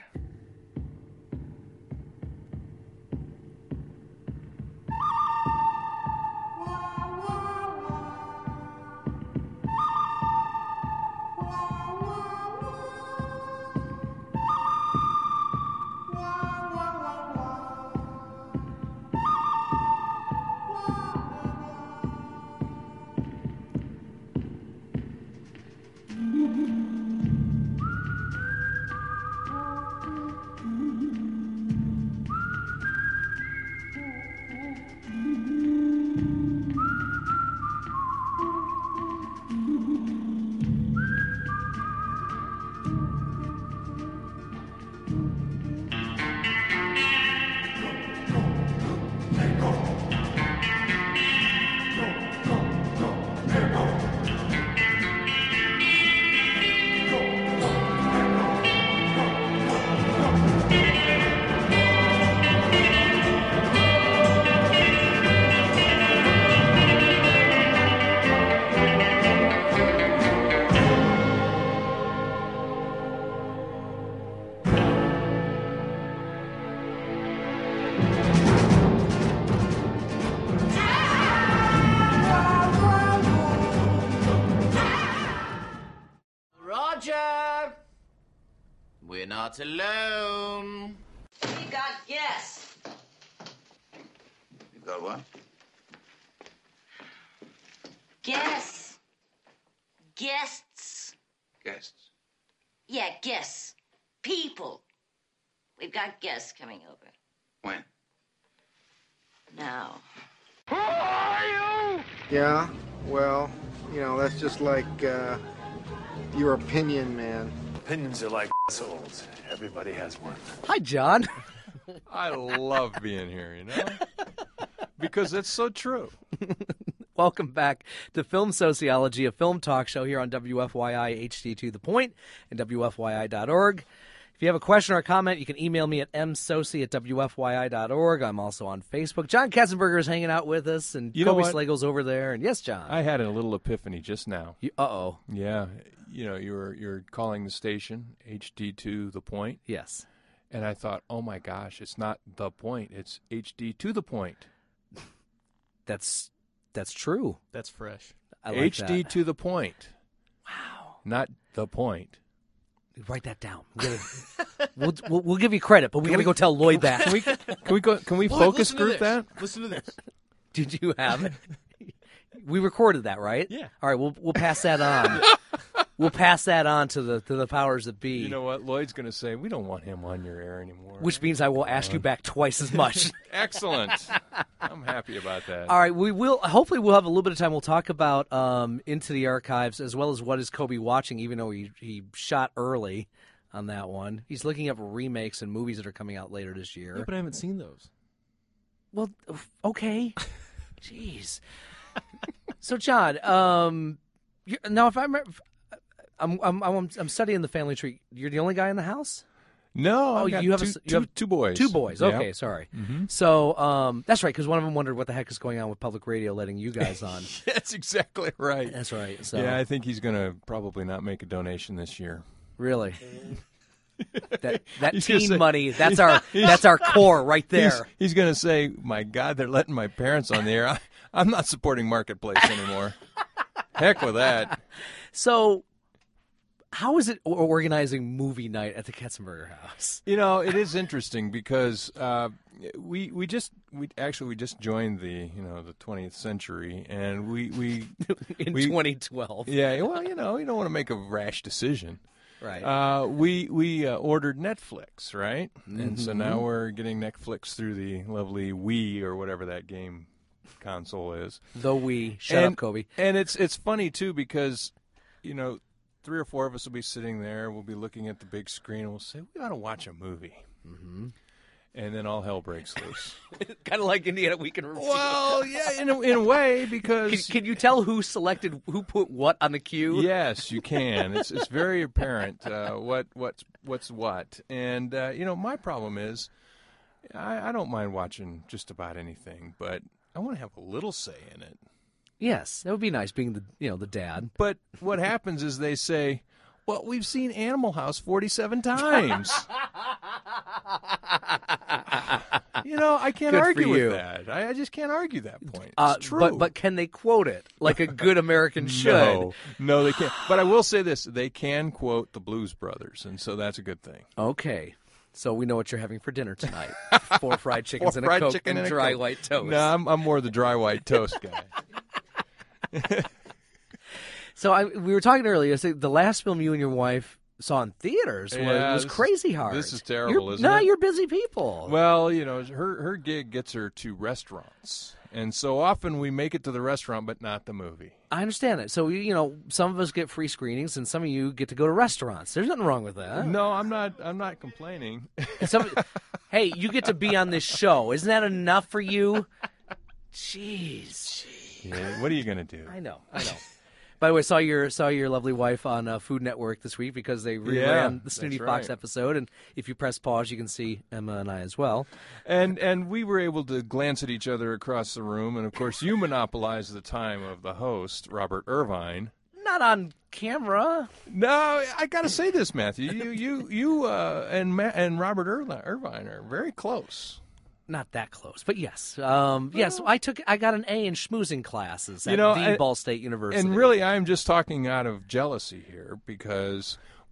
S19: not alone.
S20: We got guests.
S19: You got what?
S20: Guests. Guests.
S19: Guests.
S20: Yeah, guests. People. We've got guests coming over.
S19: When?
S20: Now.
S21: Who are you? Yeah, well, that's just like your opinion, man.
S22: Opinions are like assholes. Everybody has one.
S7: Hi, John.
S8: I love being here, because it's so true.
S7: Welcome back to Film Sociology, a film talk show here on WFYI HD to the Point and WFYI.org. If you have a question or a comment, you can email me at msoci@wfyi.org. I'm also on Facebook. John Katzenberger is hanging out with us, and Kobe Slagle's over there. And yes, John.
S8: I had a little epiphany just now.
S7: Uh-oh.
S8: Yeah. You're calling the station HD to the Point.
S7: Yes.
S8: And I thought, oh my gosh, it's not the Point, it's HD to the Point.
S7: That's true.
S6: That's fresh.
S7: I like
S8: HD
S7: that.
S8: to the Point.
S7: Wow.
S8: Not the Point.
S7: Write that down. We'll give you credit, but we got to go tell Lloyd that.
S8: Can we
S6: Lloyd,
S8: focus
S6: listen to
S8: group
S6: this.
S8: that?
S6: Listen to this.
S7: Did you have it? We recorded that, right?
S6: Yeah.
S7: All right, we'll pass that on. We'll pass that on to the powers that be.
S8: You know what? Lloyd's going to say, we don't want him on your air anymore.
S7: Which means I will ask you back twice as much.
S8: Excellent. I'm happy about that.
S7: All right, hopefully we'll have a little bit of time. We'll talk about Into the Archives as well as what is Kobe watching, even though he shot early on that one. He's looking up remakes and movies that are coming out later this year.
S6: Yeah, but I haven't seen those.
S7: Well, okay. Jeez. So, John, now if I'm studying the family tree. You're the only guy in the house?
S8: No,
S7: oh,
S8: you have two boys.
S7: Two boys.
S8: Yeah.
S7: Okay, sorry.
S8: Mm-hmm.
S7: So that's right, because one of them wondered what the heck is going on with public radio letting you guys on.
S8: That's exactly right.
S7: That's right. So.
S8: Yeah, I think he's going to probably not make a donation this year.
S7: Really? that teen money, that's our core right there.
S8: He's going to say, my God, they're letting my parents on the air. I'm not supporting Marketplace anymore. Heck with that.
S7: So how is it organizing movie night at the Katzenberger house?
S8: It is interesting because we just joined the 20th century, and we
S7: in 2012.
S8: Yeah, well, you don't want to make a rash decision.
S7: Right.
S8: We ordered Netflix, right?
S7: Mm-hmm.
S8: And so now we're getting Netflix through the lovely Wii or whatever that game console is.
S7: The Wii. Shut up, Kobe.
S8: And it's funny too because 3 or 4 of us will be sitting there. We'll be looking at the big screen, and we'll say, we ought to watch a movie.
S7: Mm-hmm.
S8: And then all hell breaks loose.
S7: Kind of like Indiana Week in Review.
S8: Well, yeah, in a way, because...
S7: Can you tell who put what on the queue?
S8: Yes, you can. It's very apparent what's what. And, my problem is I don't mind watching just about anything, but I want to have a little say in it.
S7: Yes, that would be nice, being the dad.
S8: But what happens is they say, well, we've seen Animal House 47 times. I can't argue with that. I just can't argue that point. It's true.
S7: But can they quote it like a good American should?
S8: No, they can't. But I will say this. They can quote the Blues Brothers, and so that's a good thing.
S7: Okay. So we know what you're having for dinner tonight. 4 fried chickens and a Coke and dry white toast.
S8: No, I'm more the dry white toast guy.
S7: So we were talking earlier. So the last film you and your wife saw in theaters was Crazy Heart.
S8: This is terrible, isn't it?
S7: No, you're busy people.
S8: Well, her gig gets her to restaurants. And so often we make it to the restaurant, but not the movie.
S7: I understand that. So, some of us get free screenings, and some of you get to go to restaurants. There's nothing wrong with that.
S8: No, I'm not complaining.
S7: Hey, you get to be on this show. Isn't that enough for you? Jeez.
S8: Yeah, what are you going to do?
S7: I know. By the way, saw your lovely wife on Food Network this week because they reran the Snooty Fox episode, and if you press pause, you can see Emma and I as well.
S8: And we were able to glance at each other across the room, and of course, you monopolized the time of the host, Robert Irvine.
S7: Not on camera.
S8: No, I got to say this, Matthew. You and Robert Irvine are very close.
S7: Not that close, but yes. Yes, I got an A in schmoozing classes at Ball State University.
S8: And really, I'm just talking out of jealousy here because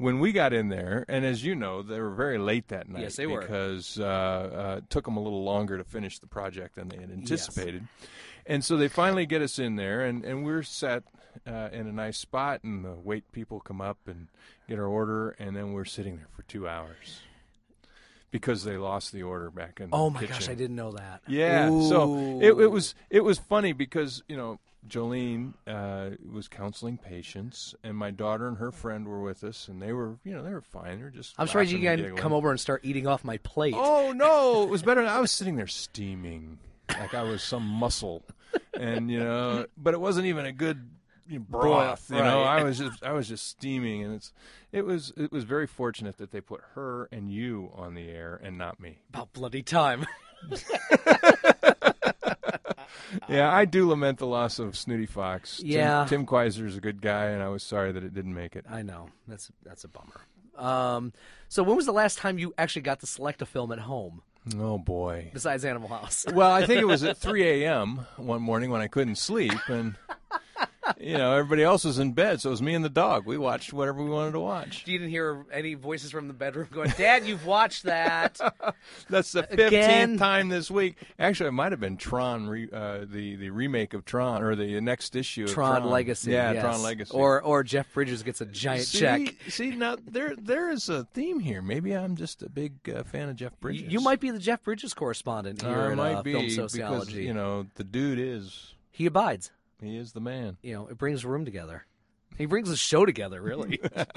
S8: when we got in there, and as you know, they were very late that night.
S7: Yes, they were.
S8: Because it took them a little longer to finish the project than they had anticipated. Yes. And so they finally get us in there, and we're set in a nice spot, and the wait people come up and get our order, and then we're sitting there for 2 hours. Because they lost the order back in the kitchen.
S7: Oh my gosh, I didn't know that.
S8: Yeah,
S7: Ooh.
S8: so it was funny because Jolene was counseling patients, and my daughter and her friend were with us, and they were fine. They were just.
S7: I'm surprised you can come over and start eating off my plate.
S8: Oh no, it was better. I was sitting there steaming like I was some mussel, and but it wasn't even a good broth.
S7: Right.
S8: I was just steaming, and it was very fortunate that they put her and you on the air and not me.
S7: About bloody time.
S8: Yeah, I do lament the loss of Snooty Fox.
S7: Yeah,
S8: Tim Kweiser is a good guy, and I was sorry that it didn't make it.
S7: I know that's a bummer. So when was the last time you actually got to select a film at home?
S8: Oh boy!
S7: Besides Animal House.
S8: Well, I think it was at 3 a.m. one morning when I couldn't sleep, and everybody else was in bed, so it was me and the dog. We watched whatever we wanted to watch.
S7: You didn't hear any voices from the bedroom going, "Dad, you've watched that."
S8: That's the 15th time this week. Actually, it might have been Tron, the remake of Tron, or the next issue of Tron
S7: Legacy.
S8: Yeah,
S7: yes.
S8: Tron Legacy.
S7: Or Jeff Bridges gets a giant check.
S8: See, now there is a theme here. Maybe I'm just a big fan of Jeff Bridges.
S7: You might be the Jeff Bridges correspondent here at Film Sociology.
S8: Because, the dude is...
S7: He abides.
S8: He is the man.
S7: It brings a room together. He brings the show together, really.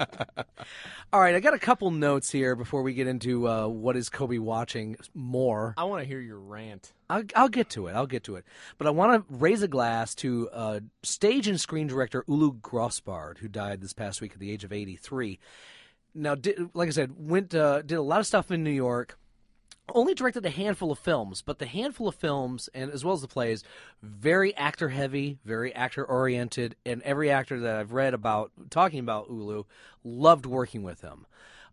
S7: All right, I got a couple notes here before we get into what is Kobe watching more.
S6: I want to hear your rant.
S7: I'll get to it. But I want to raise a glass to stage and screen director Ulu Grossbard, who died this past week at the age of 83. Now, like I said, did a lot of stuff in New York. Only directed a handful of films, but the handful of films, and as well as the plays, very actor-heavy, very actor-oriented, and every actor that I've read about talking about Ulu loved working with him.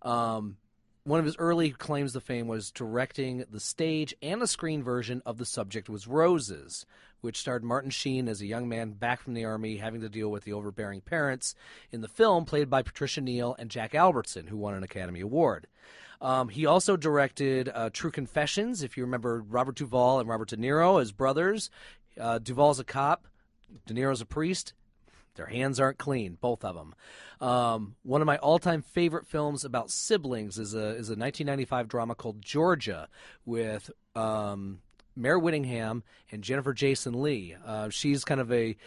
S7: One of his early claims to fame was directing the stage and the screen version of The Subject Was Roses, which starred Martin Sheen as a young man back from the Army having to deal with the overbearing parents in the film, played by Patricia Neal and Jack Albertson, who won an Academy Award. He also directed True Confessions, if you remember Robert Duvall and Robert De Niro as brothers. Duvall's a cop, De Niro's a priest. Their hands aren't clean, both of them. One of my all-time favorite films about siblings is a 1995 drama called Georgia with Mare Whittingham and Jennifer Jason Leigh. She's kind of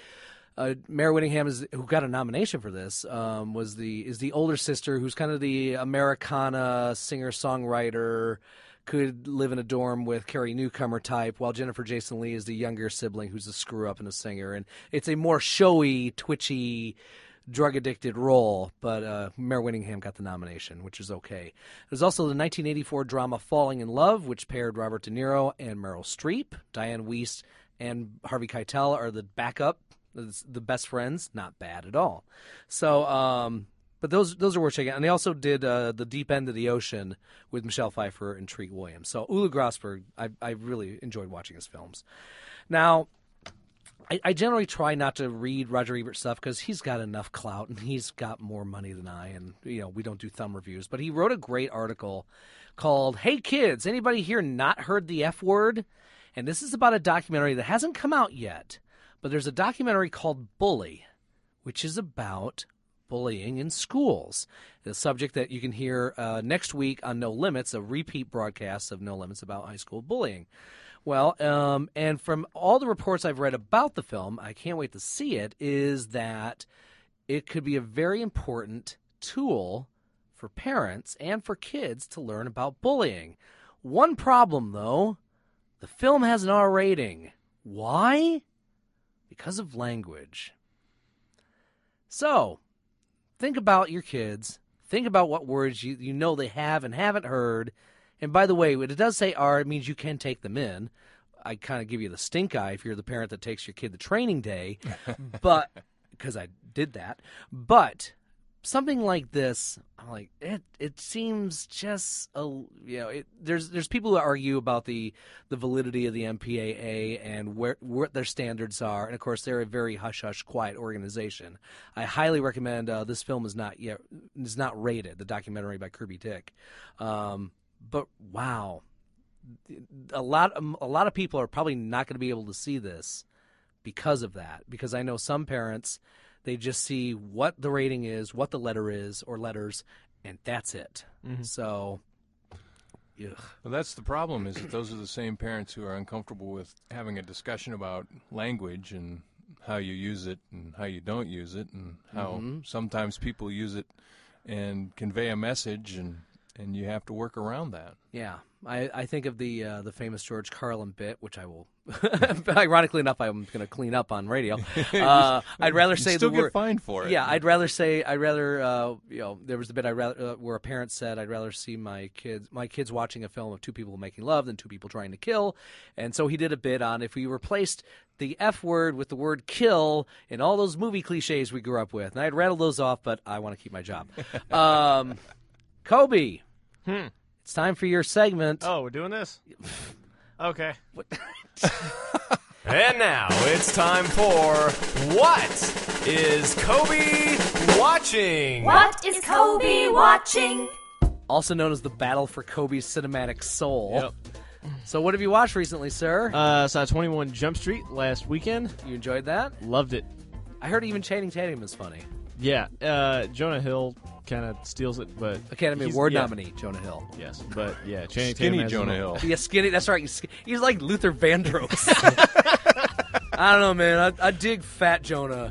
S7: Mare Whittingham who got a nomination for this, is the older sister who's kind of the Americana singer-songwriter, could live in a dorm with Carrie Newcomer type, while Jennifer Jason Leigh is the younger sibling who's a screw-up and a singer. And it's a more showy, twitchy, drug-addicted role, but Mare Whittingham got the nomination, which is okay. There's also the 1984 drama Falling in Love, which paired Robert De Niro and Meryl Streep. Diane Wiest and Harvey Keitel are the backup, the best friends. Not bad at all. So, but those are worth checking out. And they also did The Deep End of the Ocean with Michelle Pfeiffer and Treat Williams. So Ulu Grossberg, I really enjoyed watching his films. Now, I generally try not to read Roger Ebert stuff because he's got enough clout and he's got more money than I, and we don't do thumb reviews. But he wrote a great article called "Hey Kids, Anybody Here Not Heard the F Word?" And this is about a documentary that hasn't come out yet, but there's a documentary called Bully, which is about bullying in schools. The subject that you can hear next week on No Limits, a repeat broadcast of No Limits about high school bullying. Well, and from all the reports I've read about the film, I can't wait to see it, is that it could be a very important tool for parents and for kids to learn about bullying. One problem, though, the film has an R rating. Why? Because of language. So, think about your kids. Think about what words you know they have and haven't heard. And by the way, when it does say R, it means you can take them in. I kind of give you the stink eye if you're the parent that takes your kid to training day, but because I did that. But something like this, I'm like, it seems just there's people who argue about the validity of the MPAA and what their standards are, and of course they're a very hush-hush, quiet organization. I highly recommend this film is not rated, the documentary by Kirby Dick. But wow, a lot of people are probably not going to be able to see this because of that. Because I know some parents, they just see what the rating is, what the letter is, or letters, and that's it.
S6: Mm-hmm.
S7: So, ugh.
S8: Well, that's the problem, is that those are the same parents who are uncomfortable with having a discussion about language and how you use it and how you don't use it, and how sometimes people use it and convey a message, and you have to work around that.
S7: Yeah. I think of the famous George Carlin bit, which I will, ironically enough, I'm going to clean up on radio. I'd rather say
S8: still
S7: the word.
S8: Get fined for it.
S7: Yeah, there was the bit where a parent said, I'd rather see my kids watching a film of two people making love than two people trying to kill. And so he did a bit on if we replaced the F word with the word kill in all those movie cliches we grew up with. And I'd rattle those off, but I want to keep my job. Kobe. It's time for your segment.
S6: Oh, we're doing this? Okay. And now it's time for What is Kobe Watching?
S1: What is Kobe watching?
S7: Also known as the Battle for Kobe's Cinematic Soul.
S6: Yep.
S7: So what have you watched recently, sir?
S6: Saw 21 Jump Street last weekend.
S7: You enjoyed that?
S6: Loved it.
S7: I heard even Channing Tatum is funny.
S6: Yeah. Jonah Hill kind of steals it, but
S7: Academy Award nominee Jonah Hill.
S6: Yes, but yeah, Channing
S8: Skinny
S6: Tatum
S8: Jonah Hill.
S7: Yeah, skinny. That's right. He's like Luther Vandross. I don't know, man. I dig Fat Jonah.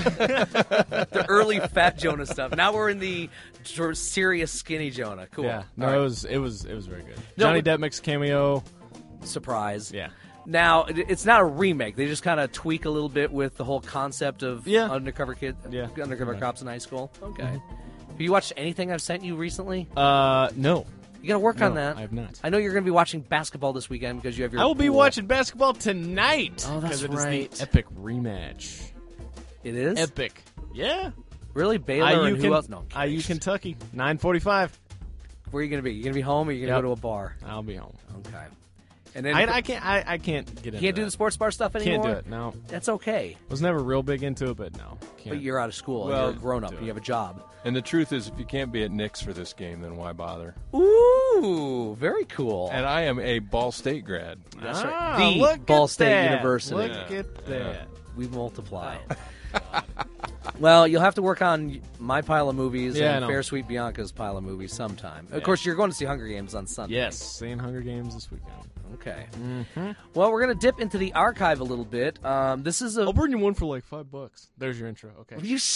S7: The early Fat Jonah stuff. Now we're in the serious Skinny Jonah. Cool.
S6: Yeah. No,
S7: right.
S6: it was very good. Johnny Depp makes a cameo.
S7: Surprise.
S6: Yeah.
S7: Now, it's not a remake. They just kind of tweak a little bit with the whole concept of undercover cops in high school. Okay. Mm-hmm. Have you watched anything I've sent you recently?
S6: No.
S7: You got to work on that.
S6: I have not.
S7: I know you're going to be watching basketball this weekend because you have your
S6: I will be
S7: pool.
S6: watching basketball tonight.
S7: Oh, that's
S6: because
S7: right.
S6: it is the epic rematch.
S7: It is?
S6: Epic. Yeah.
S7: Really? Baylor and who else? No.
S6: IU Kentucky, 9:45.
S7: Where are you going to be? You going to be home or are you going to go to a bar?
S6: I'll be home.
S7: Okay. And then
S6: I can't get into
S7: Can't do
S6: that.
S7: the sports bar stuff anymore?
S6: Can't do it, no.
S7: That's okay.
S6: Was never real big into it, but no. Can't.
S7: But you're out of school.
S8: Well,
S7: and you're a grown-up. And you have a job.
S8: And the truth is, if you can't be at Knicks for this game, then why bother?
S7: Ooh, very cool.
S8: And I am a Ball State grad.
S7: That's right. The Ball State University.
S6: Look at that.
S7: We multiply. Well, you'll have to work on my pile of movies and Fair Sweet Bianca's pile of movies sometime. Of course, you're going to see Hunger Games on Sunday.
S6: Yes, seeing Hunger Games this weekend.
S7: Okay.
S6: Mm-hmm.
S7: Well, we're going to dip into the archive a little bit. This is
S6: I'll bring you one for like $5. There's your intro. Okay.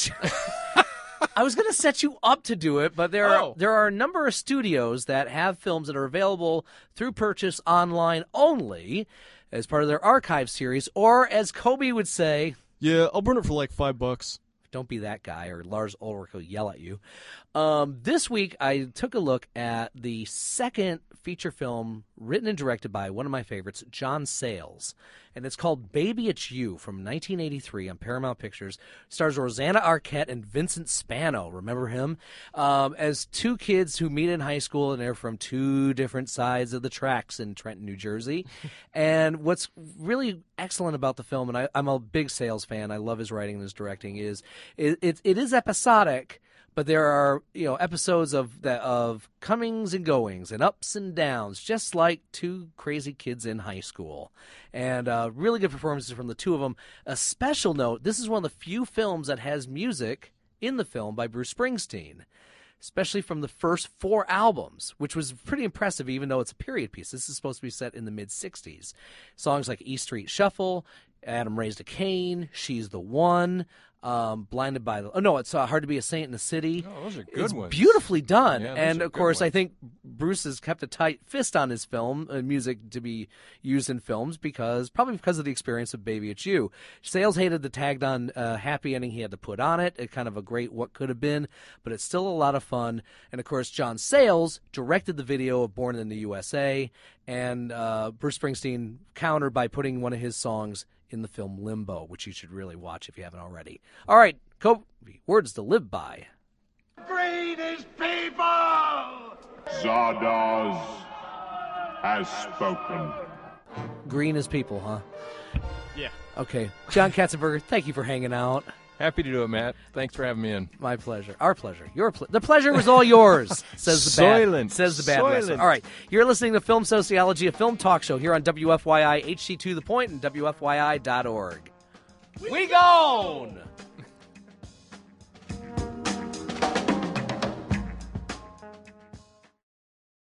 S7: I was going to set you up to do it, but there are a number of studios that have films that are available through purchase online only as part of their archive series, or as Kobe would say,
S6: yeah, I'll burn it for like $5.
S7: Don't be that guy, or Lars Ulrich will yell at you. This week, I took a look at the second feature film written and directed by one of my favorites, John Sayles. And it's called Baby It's You from 1983 on Paramount Pictures. Stars Rosanna Arquette and Vincent Spano. Remember him? As two kids who meet in high school, and they're from two different sides of the tracks in Trenton, New Jersey. And what's really excellent about the film, and I'm a big Sayles fan, I love his writing and his directing, is it is episodic, but there are episodes of comings and goings and ups and downs, just like two crazy kids in high school. And really good performances from the two of them. A special note, this is one of the few films that has music in the film by Bruce Springsteen, especially from the first 4 albums, which was pretty impressive even though it's a period piece. This is supposed to be set in the mid-'60s. Songs like E Street Shuffle, Adam Raised a Cain, She's the One, Blinded by the... Oh, no, it's Hard to Be a Saint in the City.
S8: Oh, those are good
S7: it's
S8: ones.
S7: Beautifully done.
S8: Yeah,
S7: and, of course, I think Bruce has kept a tight fist on his film, music to be used in films, probably because of the experience of Baby It's You. Sayles hated the tagged-on happy ending he had to put on it. Kind of a great what could have been, but it's still a lot of fun. And, of course, John Sayles directed the video of Born in the USA, and Bruce Springsteen countered by putting one of his songs in the film Limbo, which you should really watch if you haven't already. All right, Kobe, words to live by.
S2: Free these people!
S17: Zardoz has spoken.
S7: Green as people, huh?
S6: Yeah.
S7: Okay. John Katzenberger, thank you for hanging out.
S8: Happy to do it, Matt. Thanks for having me in.
S7: My pleasure. Our pleasure. The pleasure was all yours, says the bad
S8: Soylent.
S7: wrestler. All right. You're listening to Film Sociology, a film talk show here on WFYI HD2 The Point and WFYI.org. We gone!